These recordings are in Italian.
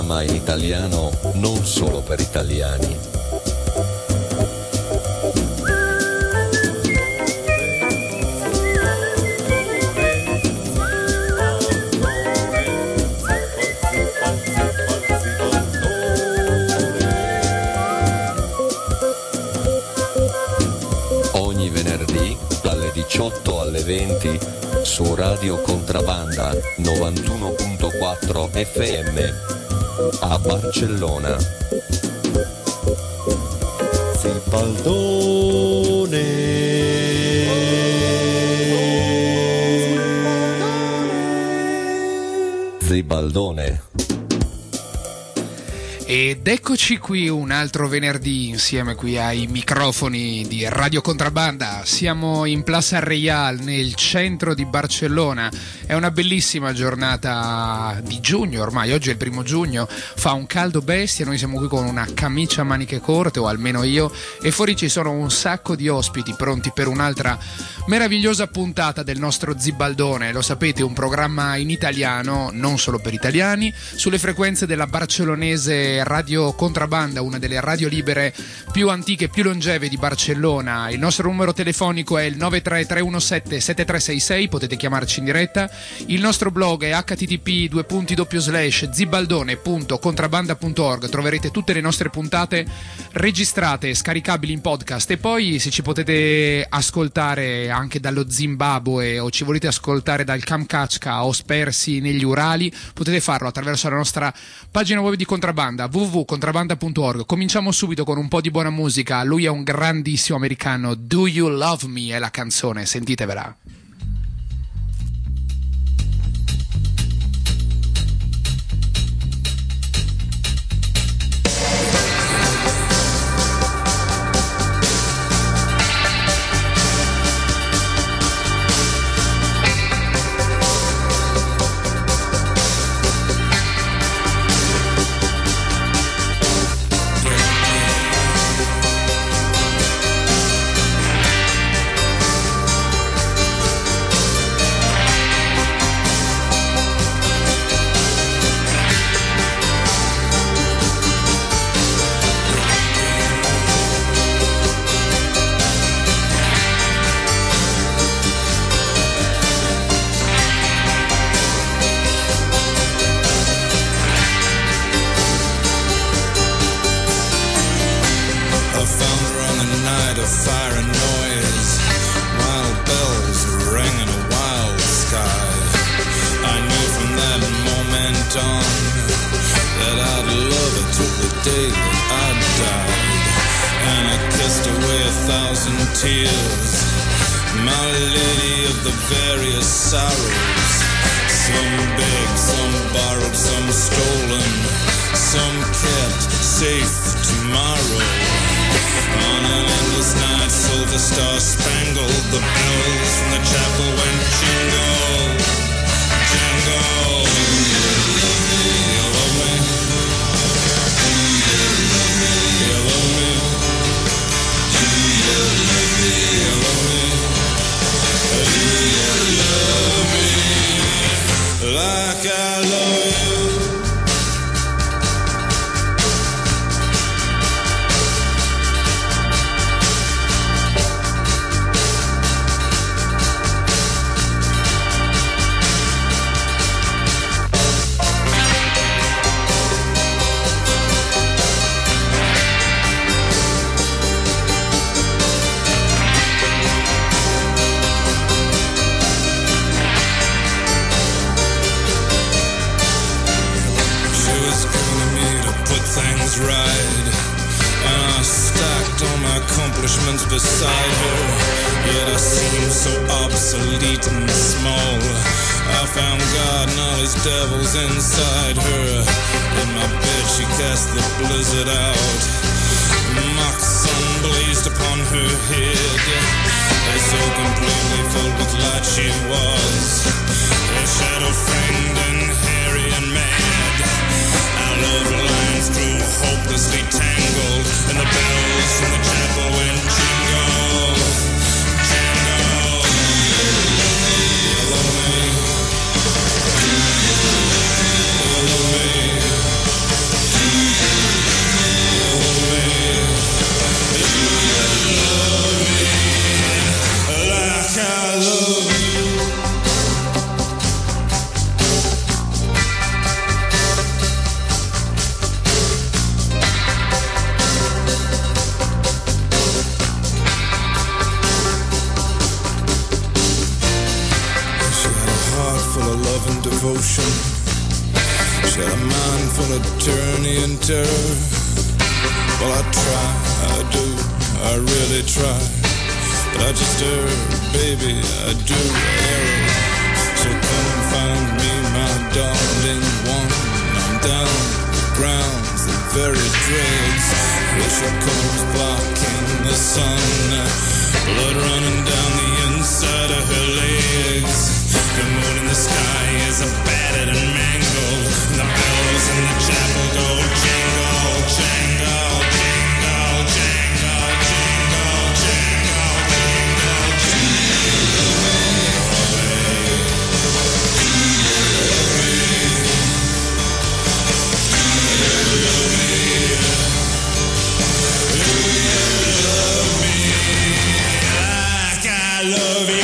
programma in italiano non solo per italiani. Ogni venerdì dalle 18 alle 20 su Radio Contrabanda 91.4 FM a Barcellona. Zibaldone. Ed eccoci qui un altro venerdì insieme qui ai microfoni di Radio Contrabanda. Siamo in Plaza Reial nel centro di Barcellona. È una bellissima giornata di giugno, ormai oggi è il 1 giugno, fa un caldo bestia, noi siamo qui con una camicia a maniche corte, o almeno io, e fuori ci sono un sacco di ospiti pronti per un'altra meravigliosa puntata del nostro Zibaldone. Lo sapete, un programma in italiano, non solo per italiani, sulle frequenze della barcellonese Radio Contrabanda, una delle radio libere più antiche e più longeve di Barcellona. Il nostro numero telefonico è il 933177366, potete chiamarci in diretta. Il nostro blog è http://zibaldone.contrabanda.org, troverete tutte le nostre puntate registrate, scaricabili in podcast. E poi, se ci potete ascoltare anche dallo Zimbabwe o ci volete ascoltare dal Kamchatka o spersi negli Urali, potete farlo attraverso la nostra pagina web di Contrabanda, www.contrabanda.org. Cominciamo subito con un po' di buona musica. Lui è un grandissimo americano, Do You Love Me è la canzone, sentitevela. full of tyranny and terror. Well, I try, I do, I really try, but I just err, baby, I do err. So come and find me, my darling one. I'm down the ground, the very dregs. Wish I could blocking the sun, blood running down the inside of her legs. The moon in the sky is battered and mangled. The bells in the chapel go jingle, jangle, jingle, jangle, jingle, jangle, jingle, jingle. I love you.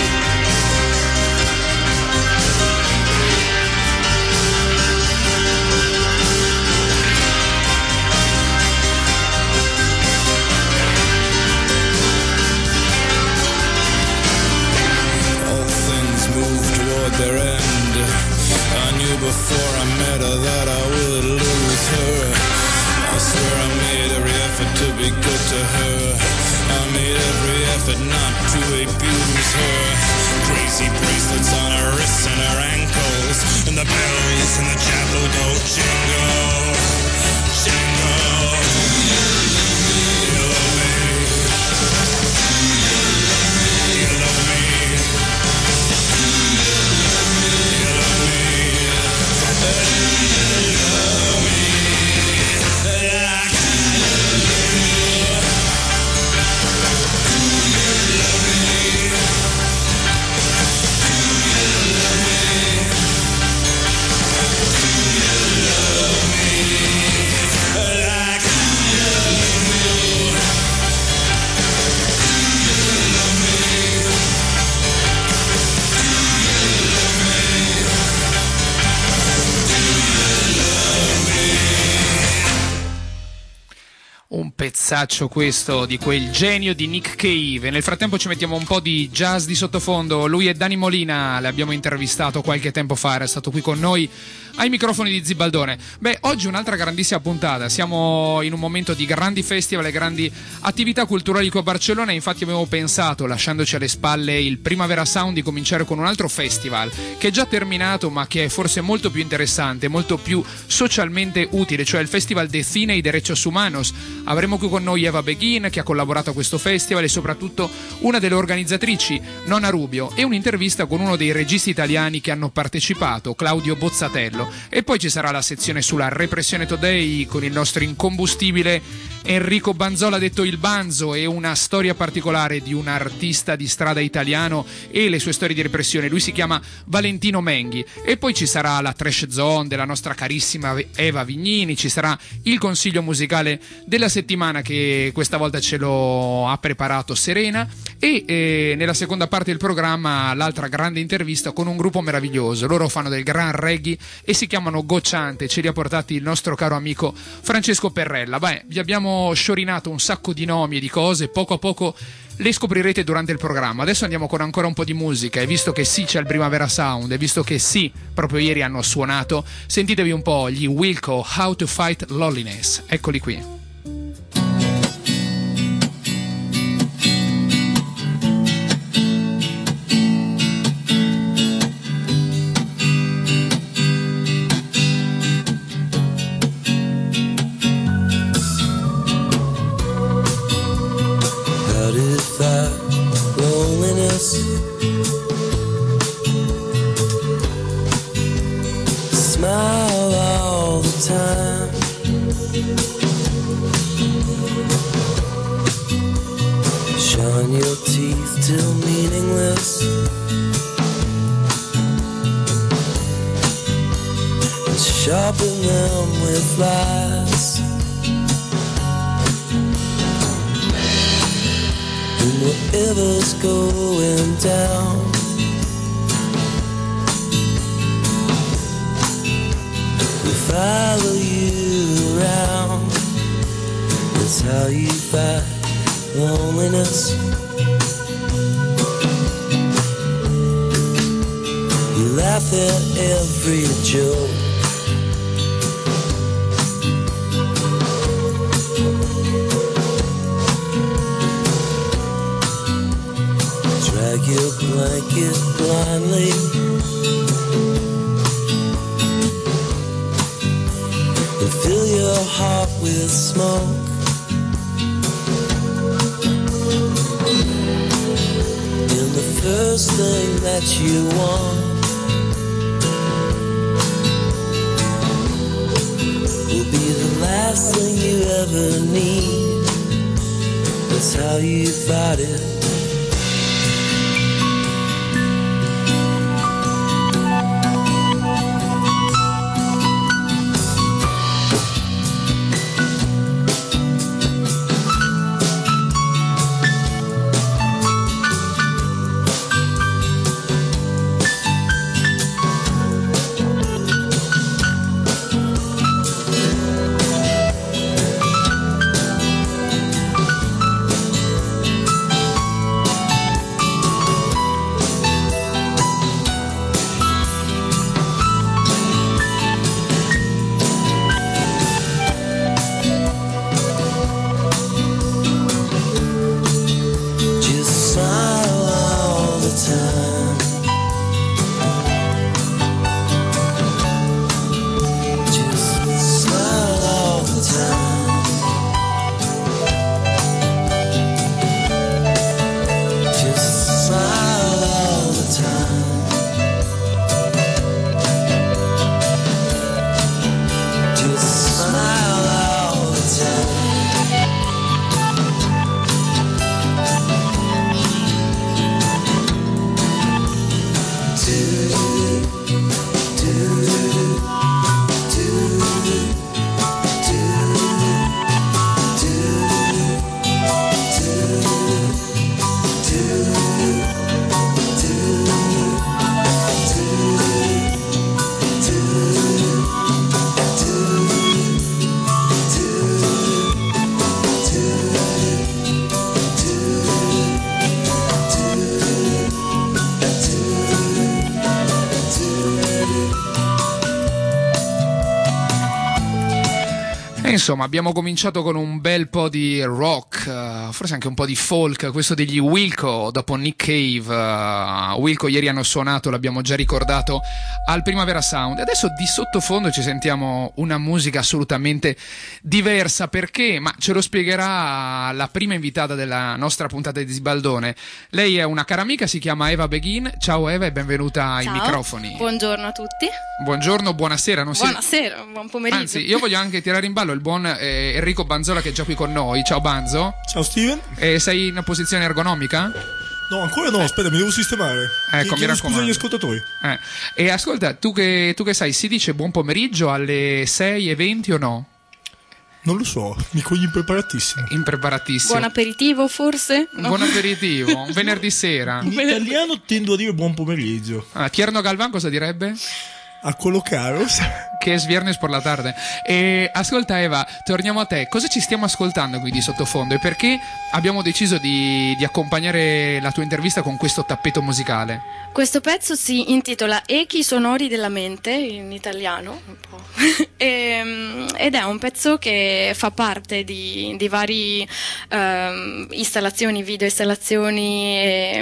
All things move toward their end. I knew before I met her that I would lose her. I swear I made every effort to be good to her. I made every effort not to abuse her. Crazy bracelets on her wrists and her ankles, and the bells in the chapel go jingle, jingle. You love me. You love me. You love me. You love me. Un pezzaccio questo di quel genio di Nick Cave. Nel frattempo ci mettiamo un po' di jazz di sottofondo. Lui è Danny Molina, l'abbiamo intervistato qualche tempo fa, era stato qui con noi ai microfoni di Zibaldone. Beh, oggi un'altra grandissima puntata, siamo in un momento di grandi festival e grandi attività culturali qui a Barcellona, infatti abbiamo pensato, lasciandoci alle spalle il Primavera Sound, di cominciare con un altro festival che è già terminato ma che è forse molto più interessante, molto più socialmente utile, cioè il Festival de Cine y Derechos Humanos. Avremo qui con noi Eva Beghin, che ha collaborato a questo festival, e soprattutto una delle organizzatrici, Nonna Rubio, e un'intervista con uno dei registi italiani che hanno partecipato, Claudio Bozzatello. E poi ci sarà la sezione sulla Repressione Today con il nostro incombustibile Enrico Banzola, detto il Banzo, e una storia particolare di un artista di strada italiano e le sue storie di repressione. Lui si chiama Valentino Menghi. E poi ci sarà la Trash Zone della nostra carissima Eva Vignini, ci sarà il consiglio musicale della settimana che questa volta ce lo ha preparato Serena, e nella seconda parte del programma l'altra grande intervista con un gruppo meraviglioso. Loro fanno del gran reggae e si chiamano Gocciante, ce li ha portati il nostro caro amico Francesco Perrella. Beh, vi abbiamo sciorinato un sacco di nomi e di cose, poco a poco le scoprirete durante il programma. Adesso andiamo con ancora un po' di musica, e visto che sì c'è il Primavera Sound, e visto che sì proprio ieri hanno suonato, sentitevi un po' gli Wilco, How to Fight Loneliness. Eccoli qui. Smile all the time. Shine your teeth till meaningless, and sharpen them with lies. And whatever's going down, follow you around. That's how you fight loneliness. You laugh at every joke, your blanket blindly. And fill your heart with smoke. And the first thing that you want will be the last thing you ever need. That's how you fight it. Insomma, abbiamo cominciato con un bel po' di rock, forse anche un po' di folk, questo degli Wilco, dopo Nick Cave. Wilco ieri hanno suonato, l'abbiamo già ricordato, al Primavera Sound. Adesso di sottofondo ci sentiamo una musica assolutamente diversa, perché? Ma ce lo spiegherà la prima invitata della nostra puntata di Sbaldone. Lei è una cara amica, si chiama Eva Beghin. Ciao Eva e benvenuta ai microfoni. Buongiorno a tutti. Buongiorno, buonasera. Buonasera, buon pomeriggio. Anzi, io voglio anche tirare in ballo il buon Enrico Banzola, che è già qui con noi. Ciao Banzo. Ciao Steven. Sei in una posizione ergonomica? No, ancora no, aspetta, mi devo sistemare. Ecco, mi raccomando. Scusa agli ascoltatori. E ascolta, tu che sai, si dice buon pomeriggio alle 6:20 o no? Non lo so, mi cogli impreparatissimo. Impreparatissimo. Buon aperitivo forse? No. Buon aperitivo, un venerdì sera. In italiano tendo a dire buon pomeriggio. Tierno Galvan cosa direbbe? A colocaros. Che es viernes por la tarde. E ascolta Eva, torniamo a te. Cosa ci stiamo ascoltando qui di sottofondo e perché abbiamo deciso di accompagnare la tua intervista con questo tappeto musicale? Questo pezzo si intitola Echi sonori della mente, in italiano un po'. Ed è un pezzo che fa parte di vari installazioni, video installazioni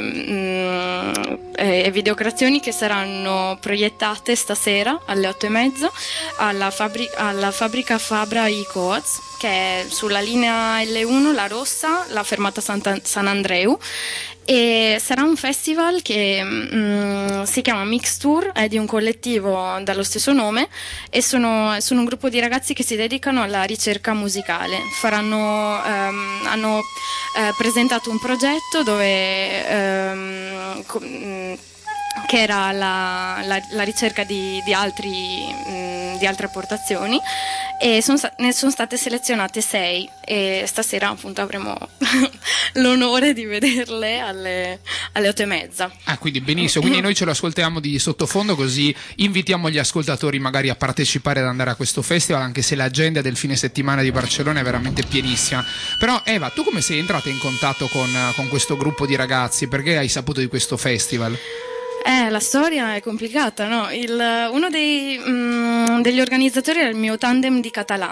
e videocreazioni che saranno proiettate stasera alle 8:30 alla fabbrica Fabra e-Coats, che è sulla linea L1, la rossa, la fermata San Andreu. E sarà un festival che si chiama Mixture, è di un collettivo dallo stesso nome e sono un gruppo di ragazzi che si dedicano alla ricerca musicale. Hanno presentato un progetto dove che era la ricerca di altre apportazioni, e ne sono state selezionate 6 e stasera appunto avremo l'onore di vederle alle 8:30. Quindi benissimo, quindi noi ce lo ascoltiamo di sottofondo, così invitiamo gli ascoltatori magari a partecipare, ad andare a questo festival, anche se l'agenda del fine settimana di Barcellona è veramente pienissima. Però Eva, tu come sei entrata in contatto con questo gruppo di ragazzi? Perché hai saputo di questo festival? La storia è complicata, no? Uno degli organizzatori era il mio tandem di Catalano,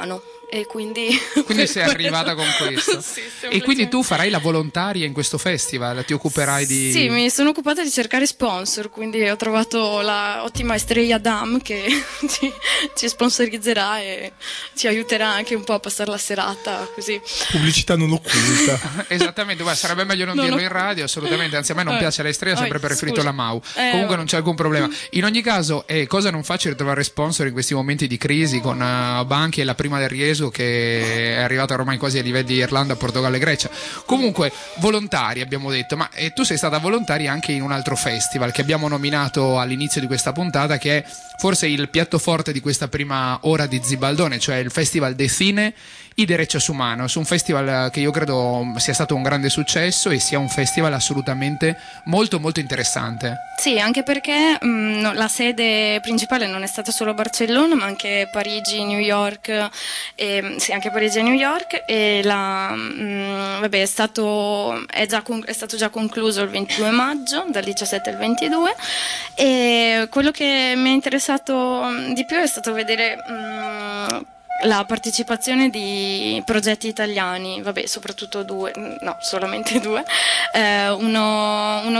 e quindi sei arrivata con questo. Sì, e quindi tu farai la volontaria in questo festival, ti occuperai di... Sì, mi sono occupata di cercare sponsor, quindi ho trovato la ottima Estrella Dam che ci sponsorizzerà e ci aiuterà anche un po' a passare la serata così. Pubblicità non occulta. Esattamente, guarda, sarebbe meglio non dirlo in radio, assolutamente, anzi a me non piace la Estrella, ho sempre preferito la Mau. Comunque non c'è alcun problema. In ogni caso è cosa non facile trovare sponsor in questi momenti di crisi con banchi e la prima del Riesu che è arrivata ormai quasi ai livelli di Irlanda, Portogallo e Grecia. Comunque volontari abbiamo detto, ma tu sei stata volontaria anche in un altro festival che abbiamo nominato all'inizio di questa puntata, che è forse il piatto forte di questa prima ora di Zibaldone, cioè il Festival de Cine y Derechos Humanos, un festival che io credo sia stato un grande successo e sia un festival assolutamente molto molto interessante. Sì, anche perché la sede principale non è stata solo Barcellona, ma anche Parigi, New York, sì, anche Parigi e New York, e vabbè, è stato già concluso il 22 maggio, dal 17 al 22, e quello che mi è interessato di più è stato vedere la partecipazione di progetti italiani, vabbè, soprattutto solamente due, uno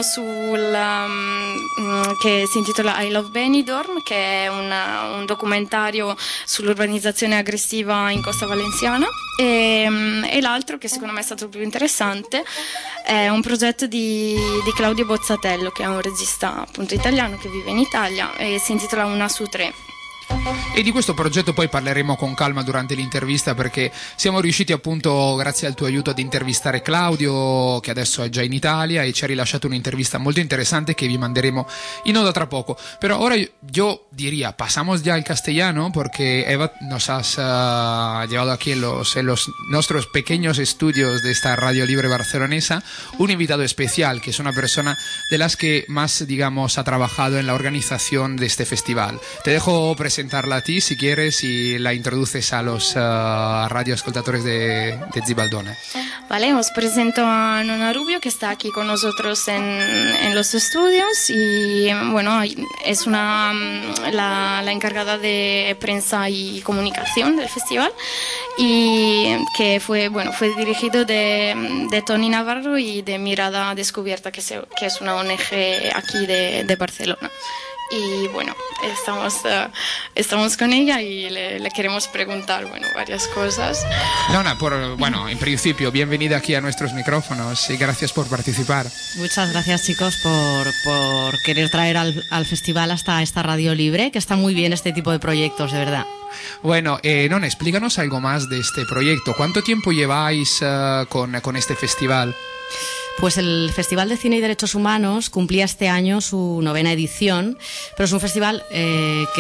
che si intitola I Love Benidorm, che è un documentario sull'urbanizzazione aggressiva in Costa Valenziana, e l'altro, che secondo me è stato più interessante, è un progetto di Claudio Bozzatello, che è un regista appunto italiano che vive in Italia, e si intitola Una su tre. E di questo progetto poi parleremo con calma durante l'intervista, perché siamo riusciti appunto, grazie al tuo aiuto, ad intervistare Claudio, che adesso è già in Italia e ci ha rilasciato un'intervista molto interessante que vi mandaremos in onda tra poco. Pero ahora yo diría, pasamos ya al castellano, porque Eva nos has llevado aquí en los nuestros pequeños estudios de esta Radio Libre barcelonesa un invitado especial, que es una persona de las que más, digamos, ha trabajado en la organización de este festival. Te dejo presentarla a ti, si quieres, y la introduces a los radioascoltadores de Zibaldone. Vale, os presento a Nona Rubio, que está aquí con nosotros en los estudios, y bueno, es la encargada de prensa y comunicación del festival, y que fue dirigido de Toni Navarro y de Mirada Descubierta, que es una ONG aquí de Barcelona. Y bueno, estamos con ella y le queremos preguntar varias cosas. Nona, en principio, bienvenida aquí a nuestros micrófonos y gracias por participar. Muchas gracias, chicos, por querer traer al festival hasta esta Radio Libre, que está muy bien este tipo de proyectos, de verdad. Bueno, Nona, explícanos algo más de este proyecto. ¿Cuánto tiempo lleváis con este festival? Pues el Festival de Cine y Derechos Humanos cumplía este año su 9ª edición, pero es un festival que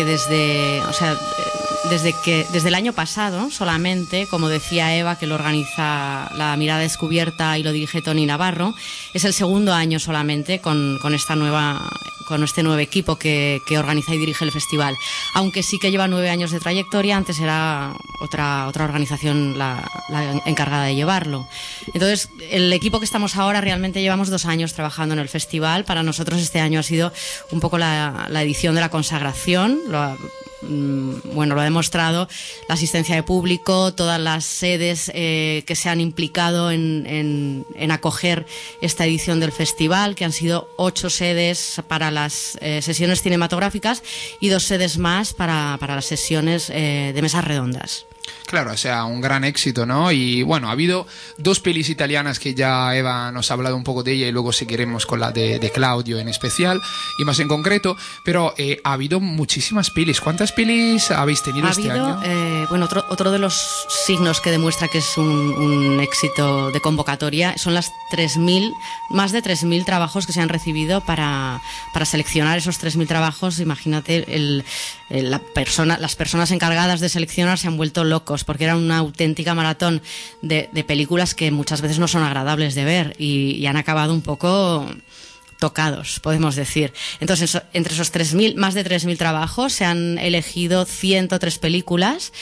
desde el año pasado solamente, como decía Eva, que lo organiza La Mirada Descubierta y lo dirige Toni Navarro, es el segundo año solamente con este nuevo equipo que organiza y dirige el festival, aunque sí que lleva 9 años de trayectoria. Antes era otra organización la encargada de llevarlo. Entonces, el equipo que estamos ahora realmente llevamos 2 años trabajando en el festival. Para nosotros este año ha sido un poco la edición de la consagración. Lo ha demostrado la asistencia de público, todas las sedes que se han implicado en acoger esta edición del festival, que han sido 8 sedes para las sesiones cinematográficas y 2 sedes más para las sesiones de mesas redondas. Claro, o sea, un gran éxito, ¿no? Y bueno, ha habido 2 pelis italianas que ya Eva nos ha hablado un poco de ella y luego seguiremos con la de Claudio en especial y más en concreto, pero ha habido muchísimas pelis. ¿Cuántas pelis habéis tenido este año? Otro de los signos que demuestra que es un éxito de convocatoria son las más de 3.000 trabajos que se han recibido para seleccionar esos 3.000 trabajos. Imagínate, las personas encargadas de seleccionar se han vuelto locos, porque era una auténtica maratón de películas que muchas veces no son agradables de ver y han acabado un poco tocados, podemos decir. Entonces, entre esos más de 3.000 trabajos se han elegido 103 películas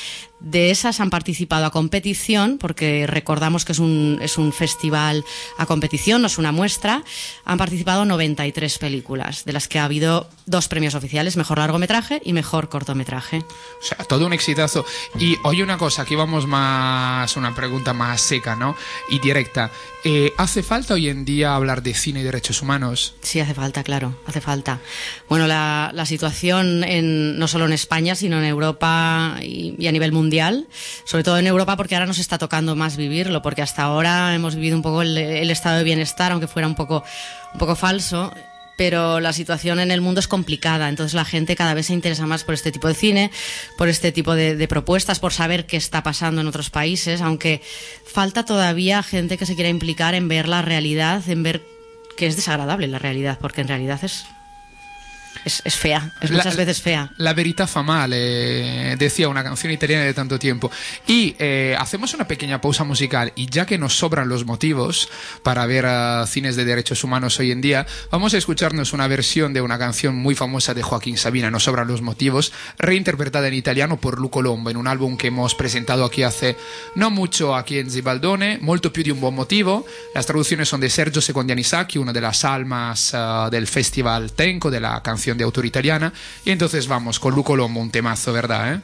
De esas han participado a competición, porque recordamos que es un festival a competición, no es una muestra. Han participado 93 películas, de las que ha habido 2 premios oficiales, mejor largometraje y mejor cortometraje. O sea, todo un exitazo. Y oye, una cosa, aquí vamos más, una pregunta más seca, ¿no? Y directa. ¿Hace falta hoy en día hablar de cine y derechos humanos? Sí, hace falta, claro, hace falta. Bueno, la situación no solo en España, sino en Europa y a nivel mundial, sobre todo en Europa, porque ahora nos está tocando más vivirlo, porque hasta ahora hemos vivido un poco el estado de bienestar, aunque fuera un poco falso. Pero la situación en el mundo es complicada, entonces la gente cada vez se interesa más por este tipo de cine, por este tipo de propuestas, por saber qué está pasando en otros países, aunque falta todavía gente que se quiera implicar en ver la realidad, en ver que es desagradable la realidad, porque en realidad es fea, es muchas veces fea. La verità fa male, decía una canción italiana de tanto tiempo. Y hacemos una pequeña pausa musical, y ya que nos sobran los motivos para ver cines de derechos humanos hoy en día, vamos a escucharnos una versión de una canción muy famosa de Joaquín Sabina, Nos sobran los motivos, reinterpretada en italiano por Lu Colombo, en un álbum que hemos presentado aquí hace no mucho aquí en Zibaldone, Molto più di un buon motivo. Las traducciones son de Sergio Secondiani Sacchi, una de las almas del Festival Tenco, de la canción de autor italiana. Y entonces vamos con Lu Colombo, un temazo, ¿verdad?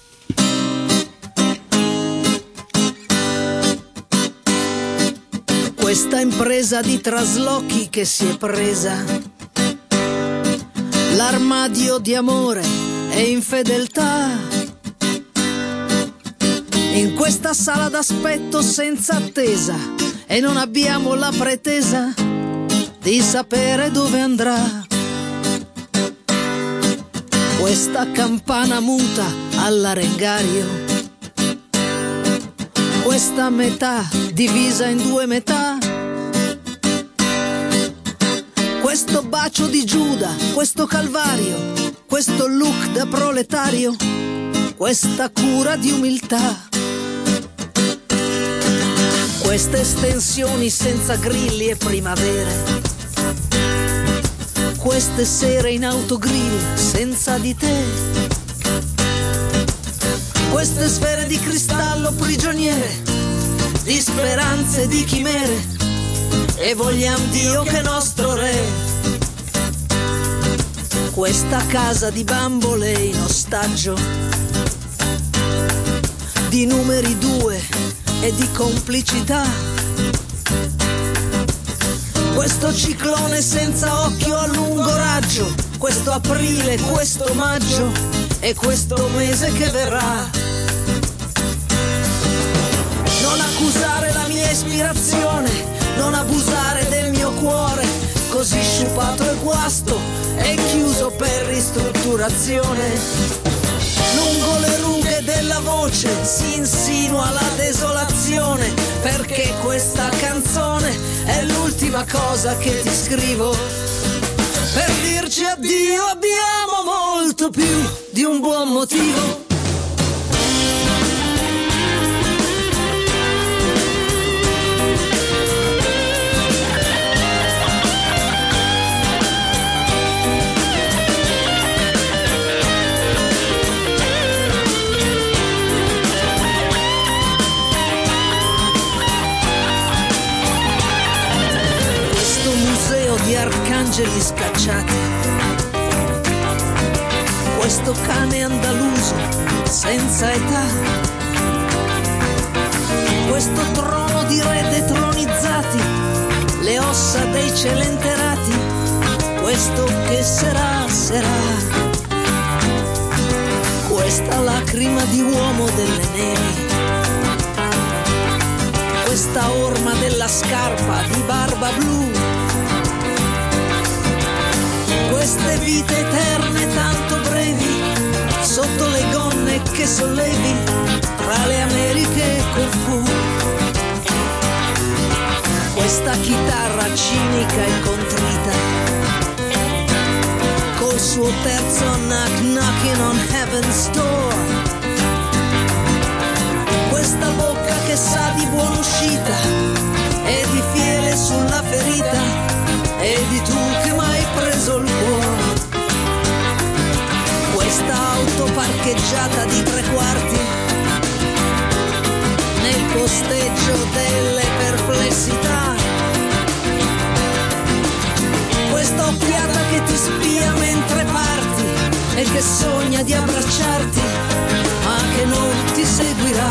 Questa impresa di traslochi che si è presa l'armadio di amore e infedeltà, in questa sala d'aspetto senza attesa, e non abbiamo la pretesa di sapere dove andrà. Questa campana muta all'arengario, questa metà divisa in 2 metà, questo bacio di Giuda, questo calvario, questo look da proletario, questa cura di umiltà, queste estensioni senza grilli e primavere, queste sere in autogrill senza di te, queste sfere di cristallo prigioniere di speranze e di chimere, e vogliamo Dio che nostro re. Questa casa di bambole in ostaggio, di numeri 2 e di complicità, questo ciclone senza occhio a lungo raggio, questo aprile, questo maggio e questo mese che verrà. Non accusare la mia ispirazione, non abusare del mio cuore, così sciupato e guasto e chiuso per ristrutturazione. Lungo le rughe della voce si insinua la desolazione, perché questa canzone è l'ultima cosa che ti scrivo. Per dirci addio abbiamo molto più di un buon motivo. Di arcangeli scacciati, questo cane andaluso senza età, questo trono di re detronizzati, le ossa dei celenterati, questo che sarà, questa lacrima di uomo delle nevi, questa orma della scarpa di barba blu, queste vite eterne tanto brevi, sotto le gonne che sollevi, tra le Americhe col fu. Questa chitarra cinica e contrita, col suo terzo knock knocking on heaven's door. Questa bocca che sa di buona uscita, e di fiele sulla ferita, e di tu che m'hai preso il cuore. Questa auto parcheggiata di 3/4, posteggio delle perplessità. Questa occhiata che ti spia mentre parti e che sogna di abbracciarti, ma che non ti seguirà.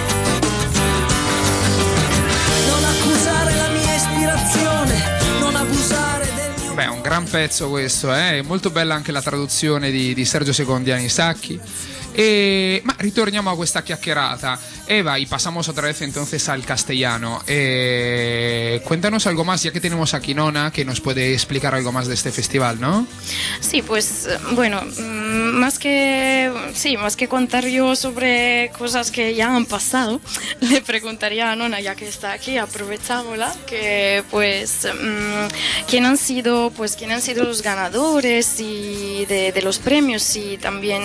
Non accusare la mia ispirazione, non abusare del mio... Beh, un gran pezzo questo, è molto bella anche la traduzione di Sergio Secondiani Sacchi. Ma ritorniamo a questa chiacchierata. Eva, y pasamos otra vez entonces al castellano. Cuéntanos algo más, ya que tenemos aquí Nona, que nos puede explicar algo más de este festival, ¿no? Sí, pues bueno, más que contar yo sobre cosas que ya han pasado, le preguntaría a Nona, ya que está aquí, aprovechámosla, que pues quién han sido los ganadores y de los premios, y también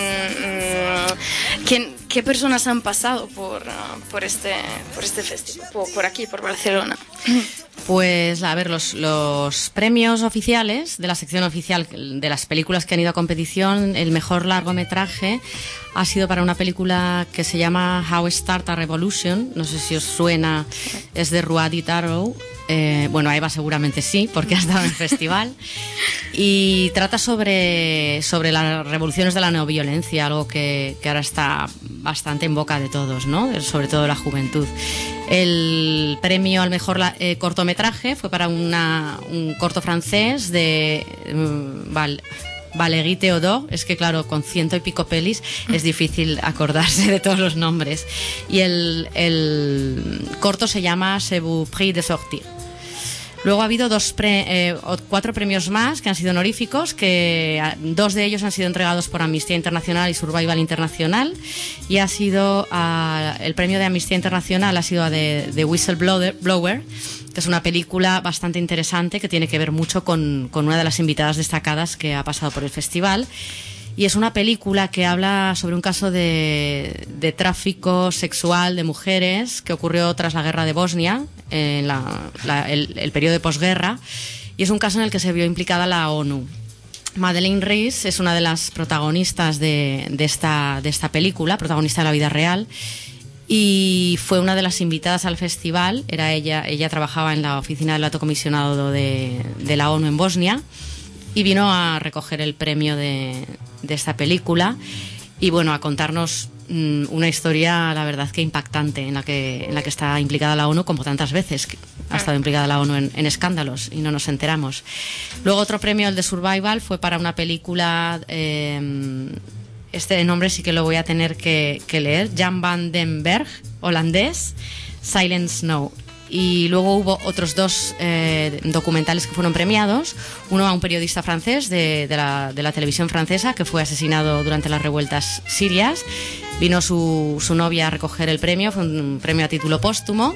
qué personas han pasado por este festival, por aquí, por Barcelona. Pues a ver, los premios oficiales de la sección oficial de las películas que han ido a competición, el mejor largometraje ha sido para una película que se llama How Start a Revolution, no sé si os suena, es de Ruadi Tarou. Bueno, a Eva seguramente sí, porque ha estado en el festival, y trata sobre las revoluciones de la neoviolencia, algo que ahora está bastante en boca de todos, ¿no? Sobre todo la juventud. El premio al mejor cortometraje fue para un corto francés de Valérie Théodore. Es que claro, con 100 y pico pelis es difícil acordarse de todos los nombres. Y el corto se llama C'est vous prie de sortir. Luego ha habido 4 premios más que han sido honoríficos, que 2 de ellos han sido entregados por Amnistía Internacional y Survival Internacional, y ha sido el premio de Amnistía Internacional ha sido de Whistleblower, que es una película bastante interesante que tiene que ver mucho con una de las invitadas destacadas que ha pasado por el festival. Y es una película que habla sobre un caso de tráfico sexual de mujeres que ocurrió tras la guerra de Bosnia, en el periodo de posguerra, y es un caso en el que se vio implicada la ONU. Madeleine Rees es una de las protagonistas de esta película, protagonista de la vida real, y fue una de las invitadas al festival. Ella trabajaba en la oficina del alto comisionado de la ONU en Bosnia, y vino a recoger el premio de esta película, y bueno, a contarnos una historia, la verdad, que impactante, en la que está implicada la ONU, como tantas veces que ha estado implicada la ONU en escándalos y no nos enteramos. Luego otro premio, el de Survival, fue para una película, este nombre sí que lo voy a tener que leer, Jan van den Berg, holandés, Silent Snow. Y luego hubo otros 2 documentales que fueron premiados. Uno a un periodista francés de la televisión francesa, que fue asesinado durante las revueltas sirias. Vino su novia a recoger el premio, fue un premio a título póstumo.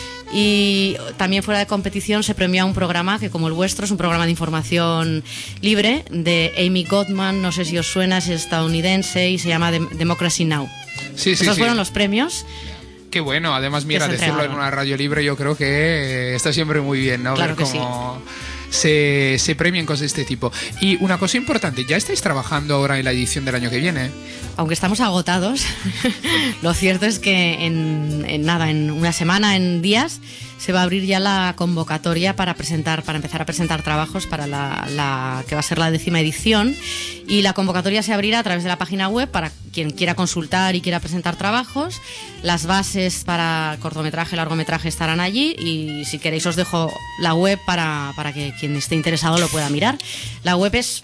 Y también fuera de competición se premió a un programa que, como el vuestro, es un programa de información libre de Amy Goodman, no sé si os suena, es estadounidense y se llama Democracy Now! Esos fueron los premios. Qué bueno, además, mira, decirlo en una radio libre yo creo que está siempre muy bien, ¿no? Claro, ver cómo se premian cosas de este tipo. Y una cosa importante, ¿ya estáis trabajando ahora en la edición del año que viene? Aunque estamos agotados, lo cierto es que en una semana, en días, se va a abrir ya la convocatoria para empezar a presentar trabajos para la que va a ser la 10ª edición, y la convocatoria se abrirá a través de la página web para quien quiera consultar y quiera presentar trabajos. Las bases para cortometraje, largometraje estarán allí, y si queréis os dejo la web para que quien esté interesado lo pueda mirar. La web es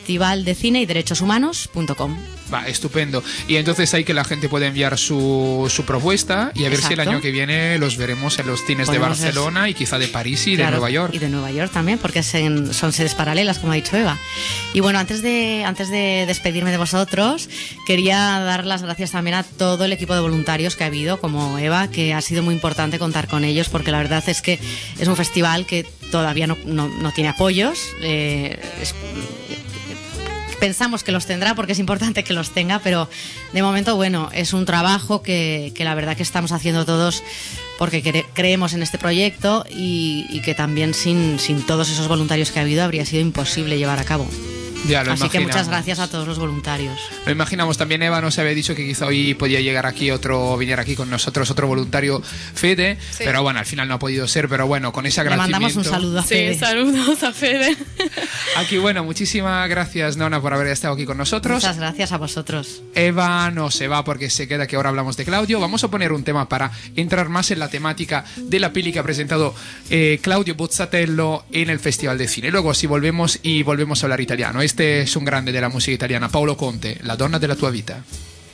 festivaldecineYderechoshumanos.com. Va, estupendo. Y entonces hay que la gente puede enviar su propuesta, y a ver si el año que viene los veremos en los cines de Barcelona y quizá de París y de Nueva York. Y de Nueva York también, porque son sedes paralelas, como ha dicho Eva. Y bueno, antes de despedirme de vosotros, quería dar las gracias también a todo el equipo de voluntarios que ha habido, como Eva, que ha sido muy importante contar con ellos, porque la verdad es que es un festival que todavía no tiene apoyos. Pensamos que los tendrá, porque es importante que los tenga, pero de momento, bueno, es un trabajo que la verdad que estamos haciendo todos porque creemos en este proyecto, y que también sin todos esos voluntarios que ha habido habría sido imposible llevar a cabo. Ya, Así que muchas gracias a todos los voluntarios. Lo imaginamos. También Eva nos había dicho que quizá hoy podía llegar aquí viniera aquí con nosotros otro voluntario, Fede, sí. Pero bueno, al final no ha podido ser, pero bueno, con ese agradecimiento. Le mandamos un saludo a Fede. Sí, saludos a Fede. Aquí, bueno, muchísimas gracias, Nona, por haber estado aquí con nosotros. Muchas gracias a vosotros. Eva no se va porque se queda, que ahora hablamos de Claudio. Vamos a poner un tema para entrar más en la temática de la peli que ha presentado Claudio Bozzatello en el Festival de Cine. Luego si volvemos a hablar italiano. Este es un grande della musica italiana, Paolo Conte, La donna della tua vita.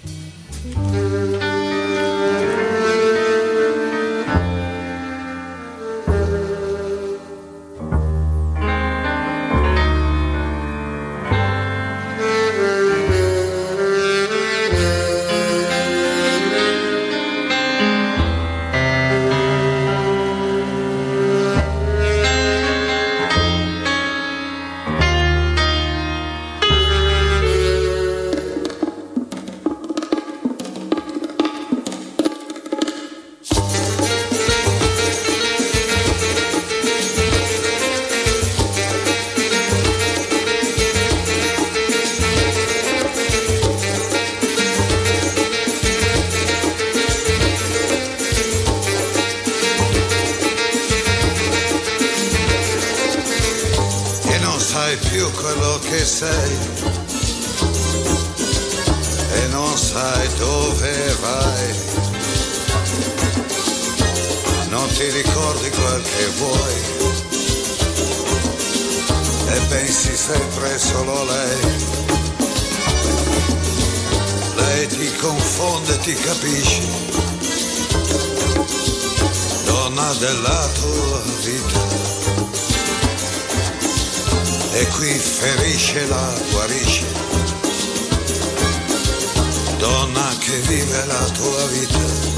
Della tua vita e qui ferisce la guarisce, donna che vive la tua vita.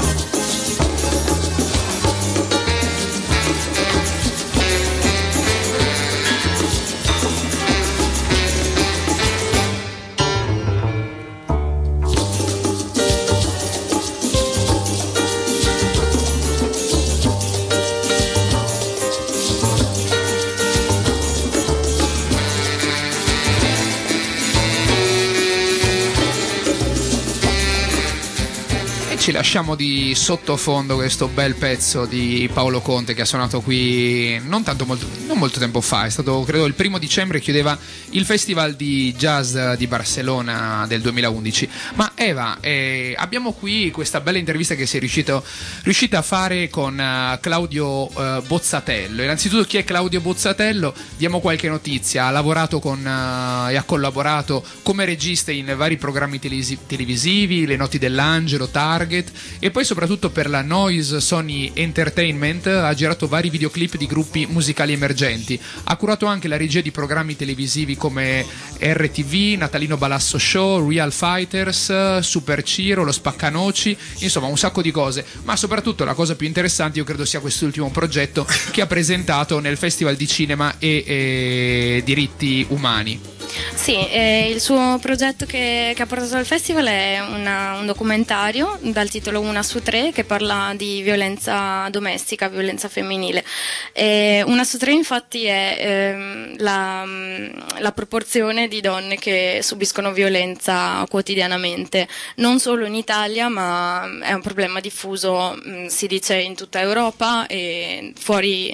Ci lasciamo di sottofondo questo bel pezzo di Paolo Conte che ha suonato qui non molto tempo fa, è stato credo il 1 dicembre, chiudeva il Festival di Jazz di Barcellona del 2011. Ma Eva, abbiamo qui questa bella intervista che sei riuscita a fare con Claudio Bozzatello. Innanzitutto, chi è Claudio Bozzatello? Diamo qualche notizia. Ha lavorato e ha collaborato come regista in vari programmi televisivi, Le Notti dell'Angelo, Target, e poi soprattutto per la Noise Sony Entertainment ha girato vari videoclip di gruppi musicali emergenti. Ha curato anche la regia di programmi televisivi come RTV, Natalino Balasso Show, Real Fighters, Super Ciro, Lo Spaccanoci, insomma un sacco di cose. Ma soprattutto la cosa più interessante io credo sia quest'ultimo progetto che ha presentato nel Festival di Cinema e Diritti Umani. Sì, il suo progetto che ha portato al festival è un documentario dal titolo 1 su 3 che parla di violenza domestica, violenza femminile. 1 su 3 infatti è la proporzione di donne che subiscono violenza quotidianamente, non solo in Italia, ma è un problema diffuso, si dice, in tutta Europa, e fuori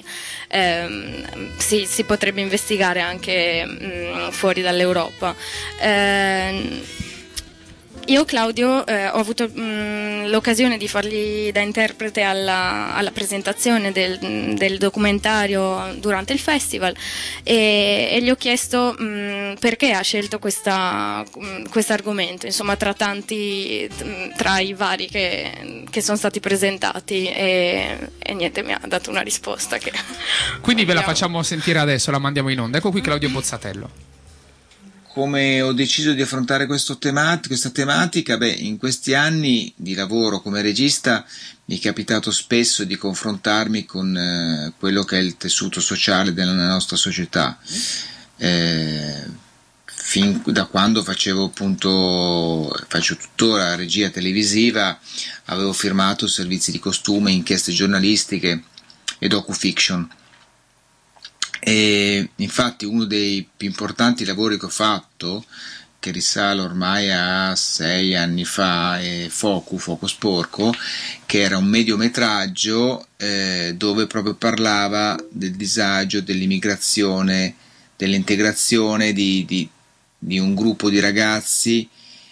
si potrebbe investigare anche fuori dall'Europa. Io, Claudio, ho avuto l'occasione di fargli da interprete alla presentazione del documentario durante il festival e gli ho chiesto perché ha scelto questo argomento, insomma, tra i vari che sono stati presentati, e niente, mi ha dato una risposta che... Quindi ve la facciamo sentire adesso, la mandiamo in onda. Ecco qui Claudio Bozzatello. Come ho deciso di affrontare questa tematica? In questi anni di lavoro come regista mi è capitato spesso di confrontarmi con quello che è il tessuto sociale della nostra società. Fin da quando faccio tuttora regia televisiva, avevo firmato servizi di costume, inchieste giornalistiche e docufiction. E E infatti uno dei più importanti lavori che ho fatto, che risale ormai a 6 anni fa, è Fuoco Sporco, che era un mediometraggio dove proprio parlava del disagio, dell'immigrazione, dell'integrazione di un gruppo di ragazzi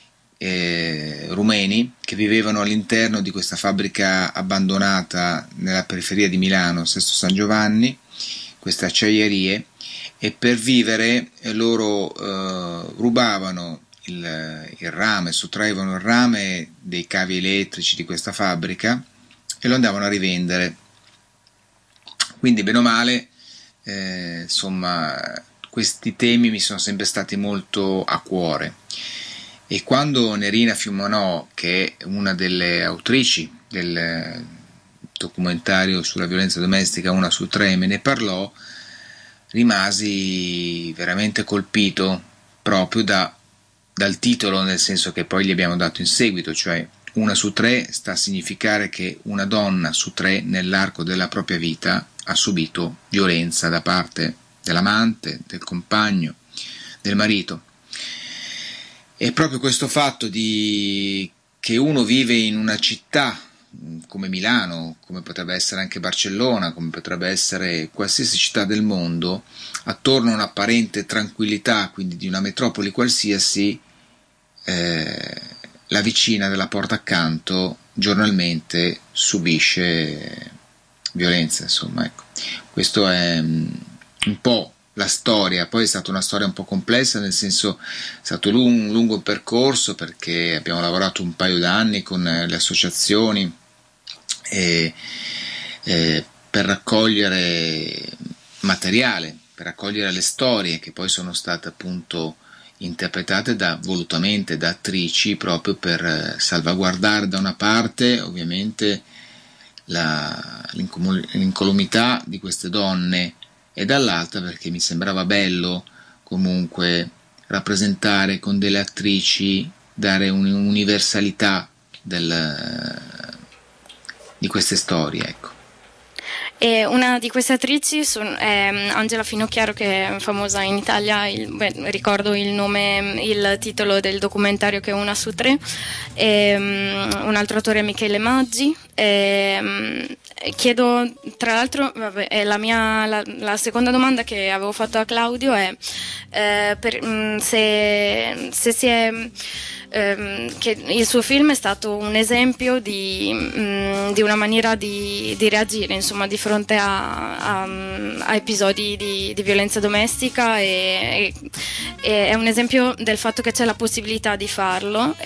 rumeni che vivevano all'interno di questa fabbrica abbandonata nella periferia di Milano, Sesto San Giovanni, queste acciaierie, e per vivere loro rubavano il rame, sottraevano il rame dei cavi elettrici di questa fabbrica e lo andavano a rivendere. Quindi bene o male, insomma, questi temi mi sono sempre stati molto a cuore. E quando Nerina Fiumanò, che è una delle autrici del documentario sulla violenza domestica 1 su 3, me ne parlò, rimasi veramente colpito proprio dal titolo, nel senso che poi gli abbiamo dato in seguito, cioè 1 su 3 sta a significare che una donna su 3 nell'arco della propria vita ha subito violenza da parte dell'amante, del compagno, del marito. E proprio questo fatto che uno vive in una città come Milano, come potrebbe essere anche Barcellona, come potrebbe essere qualsiasi città del mondo, attorno a un'apparente tranquillità, quindi di una metropoli qualsiasi, la vicina della porta accanto giornalmente subisce violenza, insomma, ecco. Questo è un po' la storia. Poi è stata una storia un po' complessa, nel senso è stato un lungo percorso, perché abbiamo lavorato un paio d'anni con le associazioni per raccogliere materiale, per raccogliere le storie che poi sono state appunto interpretate volutamente da attrici, proprio per salvaguardare da una parte ovviamente l'incolumità di queste donne, e dall'altra perché mi sembrava bello comunque rappresentare con delle attrici, dare un'universalità di queste storie, ecco. E una di queste attrici è Angela Finocchiaro, che è famosa in Italia, ricordo il nome, il titolo del documentario, che è 1 su 3, un altro attore è Michele Maggi. Chiedo, tra l'altro, la seconda domanda che avevo fatto a Claudio è se si è che il suo film è stato un esempio di una maniera di reagire, insomma, di fronte a episodi di violenza domestica, e è un esempio del fatto che c'è la possibilità di farlo.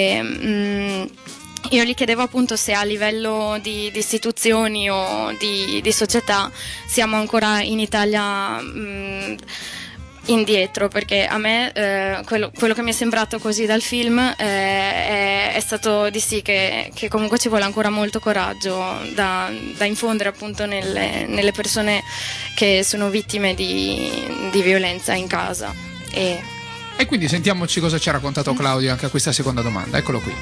Io gli chiedevo appunto se a livello di istituzioni o di società siamo ancora in Italia indietro, perché a me quello che mi è sembrato così dal film è stato di sì che comunque ci vuole ancora molto coraggio da infondere appunto nelle persone che sono vittime di violenza in casa. E quindi sentiamoci cosa ci ha raccontato Claudio anche a questa seconda domanda. Eccolo qui.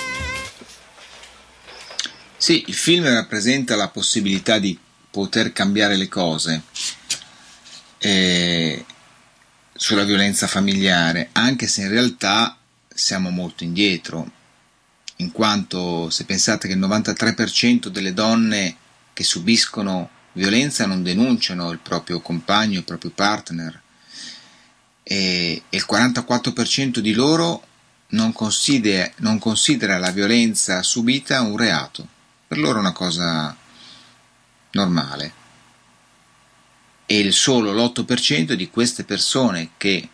Sì, il film rappresenta la possibilità di poter cambiare le cose sulla violenza familiare, anche se in realtà siamo molto indietro, in quanto se pensate che il 93% delle donne che subiscono violenza non denunciano il proprio compagno, il proprio partner, e il 44% di loro non considera la violenza subita un reato. Per loro è una cosa normale. E solo l'8% di queste persone che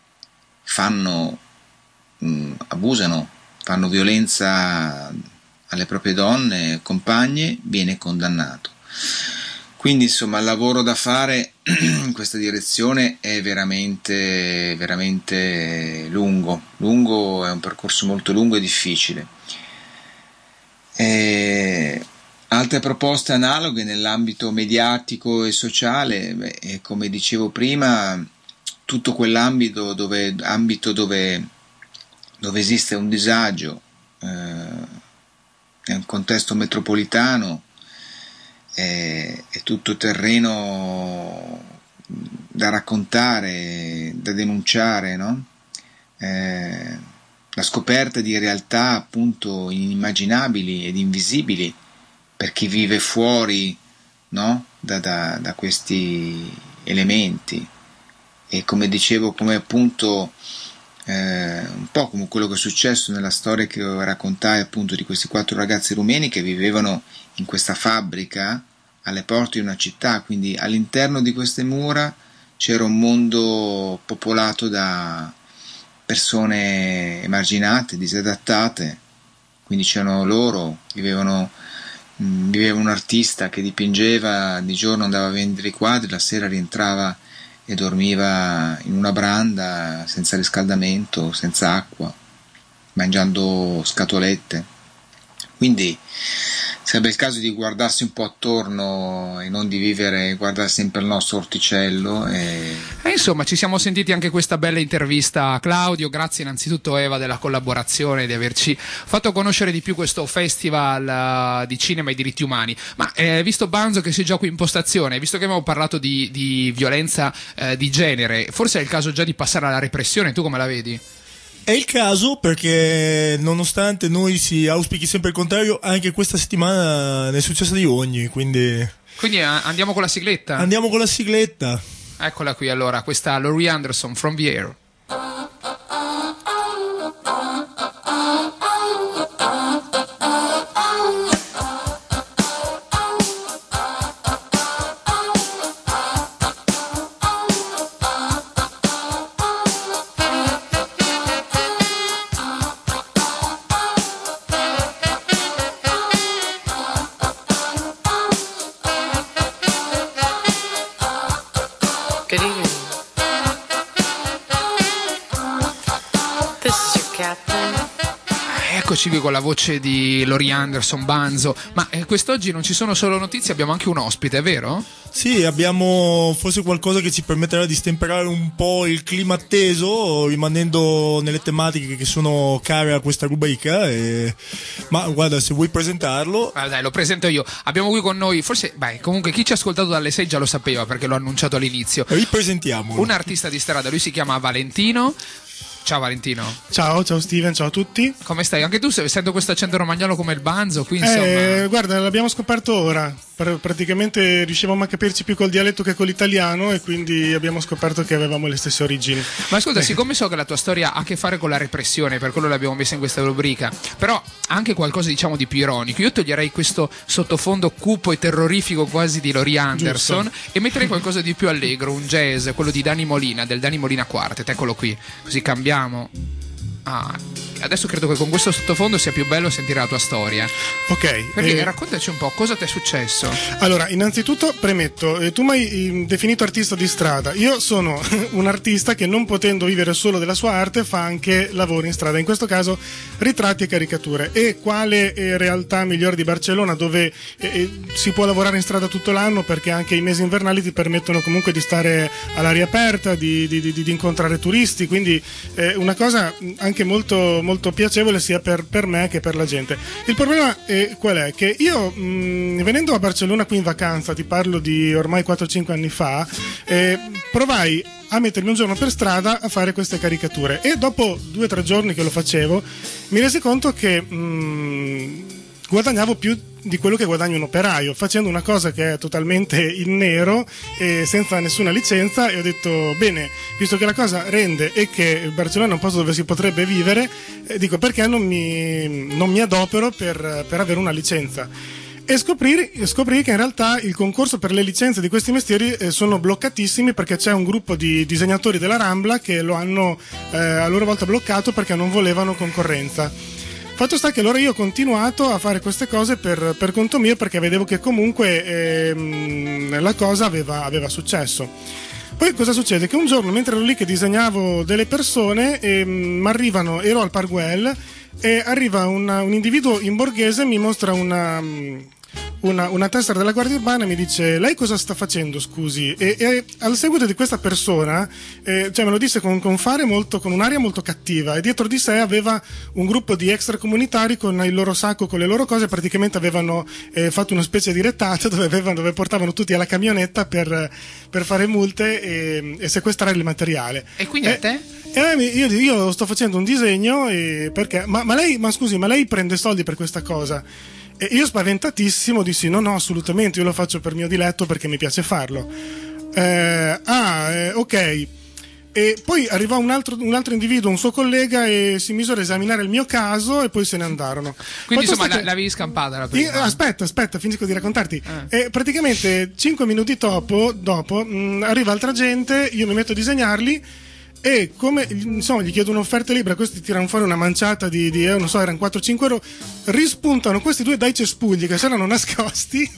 abusano, fanno violenza alle proprie donne, compagne, viene condannato. Quindi insomma il lavoro da fare in questa direzione è veramente, veramente lungo, è un percorso molto lungo e difficile. Altre proposte analoghe nell'ambito mediatico e sociale, come dicevo prima, tutto quell'ambito dove esiste un disagio, è un contesto metropolitano, è tutto terreno da raccontare, da denunciare, no? La scoperta di realtà appunto inimmaginabili ed invisibili per chi vive fuori, no? da questi elementi, e come dicevo, come appunto un po' come quello che è successo nella storia che raccontai appunto di questi 4 ragazzi rumeni che vivevano in questa fabbrica alle porte di una città, quindi all'interno di queste mura c'era un mondo popolato da persone emarginate, disadattate, quindi c'erano loro, viveva un artista che dipingeva, di giorno andava a vendere i quadri, la sera rientrava e dormiva in una branda senza riscaldamento, senza acqua, mangiando scatolette. Quindi sarebbe il caso di guardarsi un po' attorno e non di guardare sempre il nostro orticello. E insomma, ci siamo sentiti anche questa bella intervista a Claudio. Grazie innanzitutto Eva della collaborazione, di averci fatto conoscere di più questo festival di cinema e diritti umani. Ma visto Banzo che sei già qui in postazione, visto che abbiamo parlato di violenza di genere, forse è il caso già di passare alla repressione. Tu come la vedi? È il caso, perché nonostante noi si auspichi sempre il contrario, anche questa settimana ne è successa di ogni, quindi andiamo con la sigletta? Andiamo con la sigletta. Eccola qui allora, questa Laurie Anderson, From the Air. Good evening. This is your captain. Eccoci qui con la voce di Laurie Anderson, Banzo. Ma quest'oggi non ci sono solo notizie, abbiamo anche un ospite, è vero? Sì, abbiamo forse qualcosa che ci permetterà di stemperare un po' il clima atteso, rimanendo nelle tematiche che sono care a questa rubrica. Ma guarda, se vuoi presentarlo. Dai, lo presento io. Abbiamo qui con noi, forse, comunque chi ci ha ascoltato dalle 6 già lo sapeva perché l'ho annunciato all'inizio. Ripresentiamolo. Un artista di strada, lui si chiama Valentino. Ciao Valentino. Ciao Steven, ciao a tutti. Come stai? Anche tu, essendo questo accento romagnolo come il Banzo, qui insomma. Guarda, l'abbiamo scoperto ora. Praticamente riuscivamo a capirci più col dialetto che con l'italiano, e quindi abbiamo scoperto che avevamo le stesse origini. Ma ascolta, siccome so che la tua storia ha a che fare con la repressione, per quello l'abbiamo messa in questa rubrica, però anche qualcosa diciamo di più ironico, io toglierei questo sottofondo cupo e terrorifico quasi di Laurie Anderson. Giusto. E metterei qualcosa di più allegro, un jazz, quello di Danny Molina, del Danny Molina Quartet. Eccolo qui, così cambiamo. Adesso credo che con questo sottofondo sia più bello sentire la tua storia. Ok. Perché raccontaci un po' cosa ti è successo. Allora, innanzitutto premetto, tu mi hai definito artista di strada. Io sono un artista che, non potendo vivere solo della sua arte, fa anche lavori in strada. In questo caso ritratti e caricature. E quale realtà migliore di Barcellona, dove si può lavorare in strada tutto l'anno, perché anche i mesi invernali ti permettono comunque di stare all'aria aperta, di incontrare turisti, quindi una cosa anche molto piacevole sia per me che per la gente. Il problema qual è? Che io venendo a Barcellona qui in vacanza, ti parlo di ormai 4-5 anni fa, provai a mettermi un giorno per strada a fare queste caricature, e dopo 2-3 giorni che lo facevo mi resi conto che guadagnavo più di quello che guadagna un operaio facendo una cosa che è totalmente in nero e senza nessuna licenza, e ho detto bene, visto che la cosa rende e che Barcellona è un posto dove si potrebbe vivere, dico perché non mi adopero per avere una licenza. E scoprii che in realtà il concorso per le licenze di questi mestieri sono bloccatissimi, perché c'è un gruppo di disegnatori della Rambla che lo hanno a loro volta bloccato perché non volevano concorrenza. Fatto sta che allora io ho continuato a fare queste cose per conto mio, perché vedevo che comunque la cosa aveva successo. Poi cosa succede? Che un giorno, mentre ero lì che disegnavo delle persone, ero al Park Güell, e arriva un individuo in borghese e mi mostra una tessera della Guardia Urbana e mi dice: lei cosa sta facendo, scusi? E al seguito di questa persona, cioè me lo disse con un'aria molto cattiva, e dietro di sé aveva un gruppo di extracomunitari con il loro sacco, con le loro cose. Praticamente avevano fatto una specie di rettata dove portavano tutti alla camionetta per fare multe e sequestrare il materiale. E quindi a te? Io sto facendo un disegno perché ma lei prende soldi per questa cosa? E io spaventatissimo dissi no, assolutamente, io lo faccio per mio diletto perché mi piace farlo. Ok. E poi arrivò un altro individuo, un suo collega, e si misero a esaminare il mio caso e poi se ne andarono. Quindi insomma l'avevi scampata la prima. Aspetta, finisco di raccontarti. E praticamente 5 minuti dopo arriva altra gente, io mi metto a disegnarli. E come insomma gli chiedo un'offerta libera, questi tirano fuori una manciata di non so, erano 4-5 euro, rispuntano questi due dai cespugli che si erano nascosti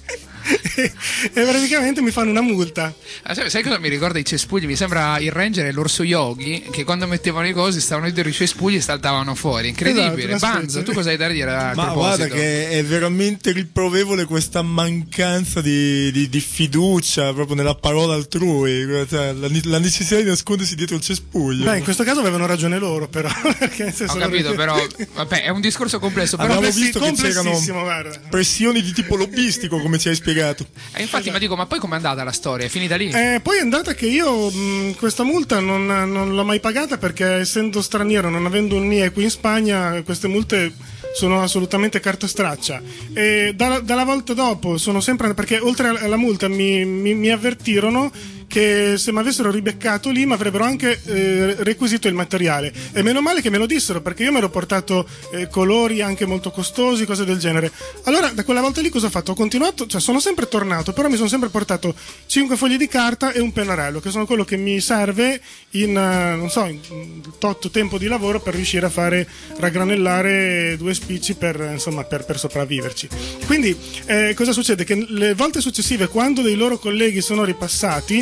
e praticamente mi fanno una multa. Sai cosa mi ricorda i cespugli? Mi sembra il Ranger e l'orso Yogi, che quando mettevano i cosi stavano dietro i cespugli e saltavano fuori. Incredibile. Esatto, Banzo, tu cosa hai da dire a ma proposito? Guarda che è veramente riprovevole questa mancanza di fiducia proprio nella parola altrui, cioè, la necessità di nascondersi dietro il cespuglio. Beh, in questo caso avevano ragione loro, però. Perché nel senso ho capito, però vabbè, è un discorso complesso. Però abbiamo visto che c'erano guarda, pressioni di tipo lobbistico, come ci hai spiegato. Infatti, ma dico, ma poi com'è andata la storia? È finita lì? Poi è andata che io questa multa non l'ho mai pagata, perché essendo straniero, non avendo un NIE qui in Spagna, queste multe sono assolutamente carta straccia. E dalla volta dopo sono sempre, perché oltre alla multa mi avvertirono che se mi avessero ribeccato lì mi avrebbero anche requisito il materiale, e meno male che me lo dissero, perché io mi ero portato colori anche molto costosi, cose del genere. Allora da quella volta lì cosa ho fatto? Ho continuato, cioè sono sempre tornato, però mi sono sempre portato 5 fogli di carta e un pennarello, che sono quello che mi serve in tot tempo di lavoro per riuscire a fare raggranellare 2 spicci per sopravviverci. Quindi cosa succede? Che le volte successive, quando dei loro colleghi sono ripassati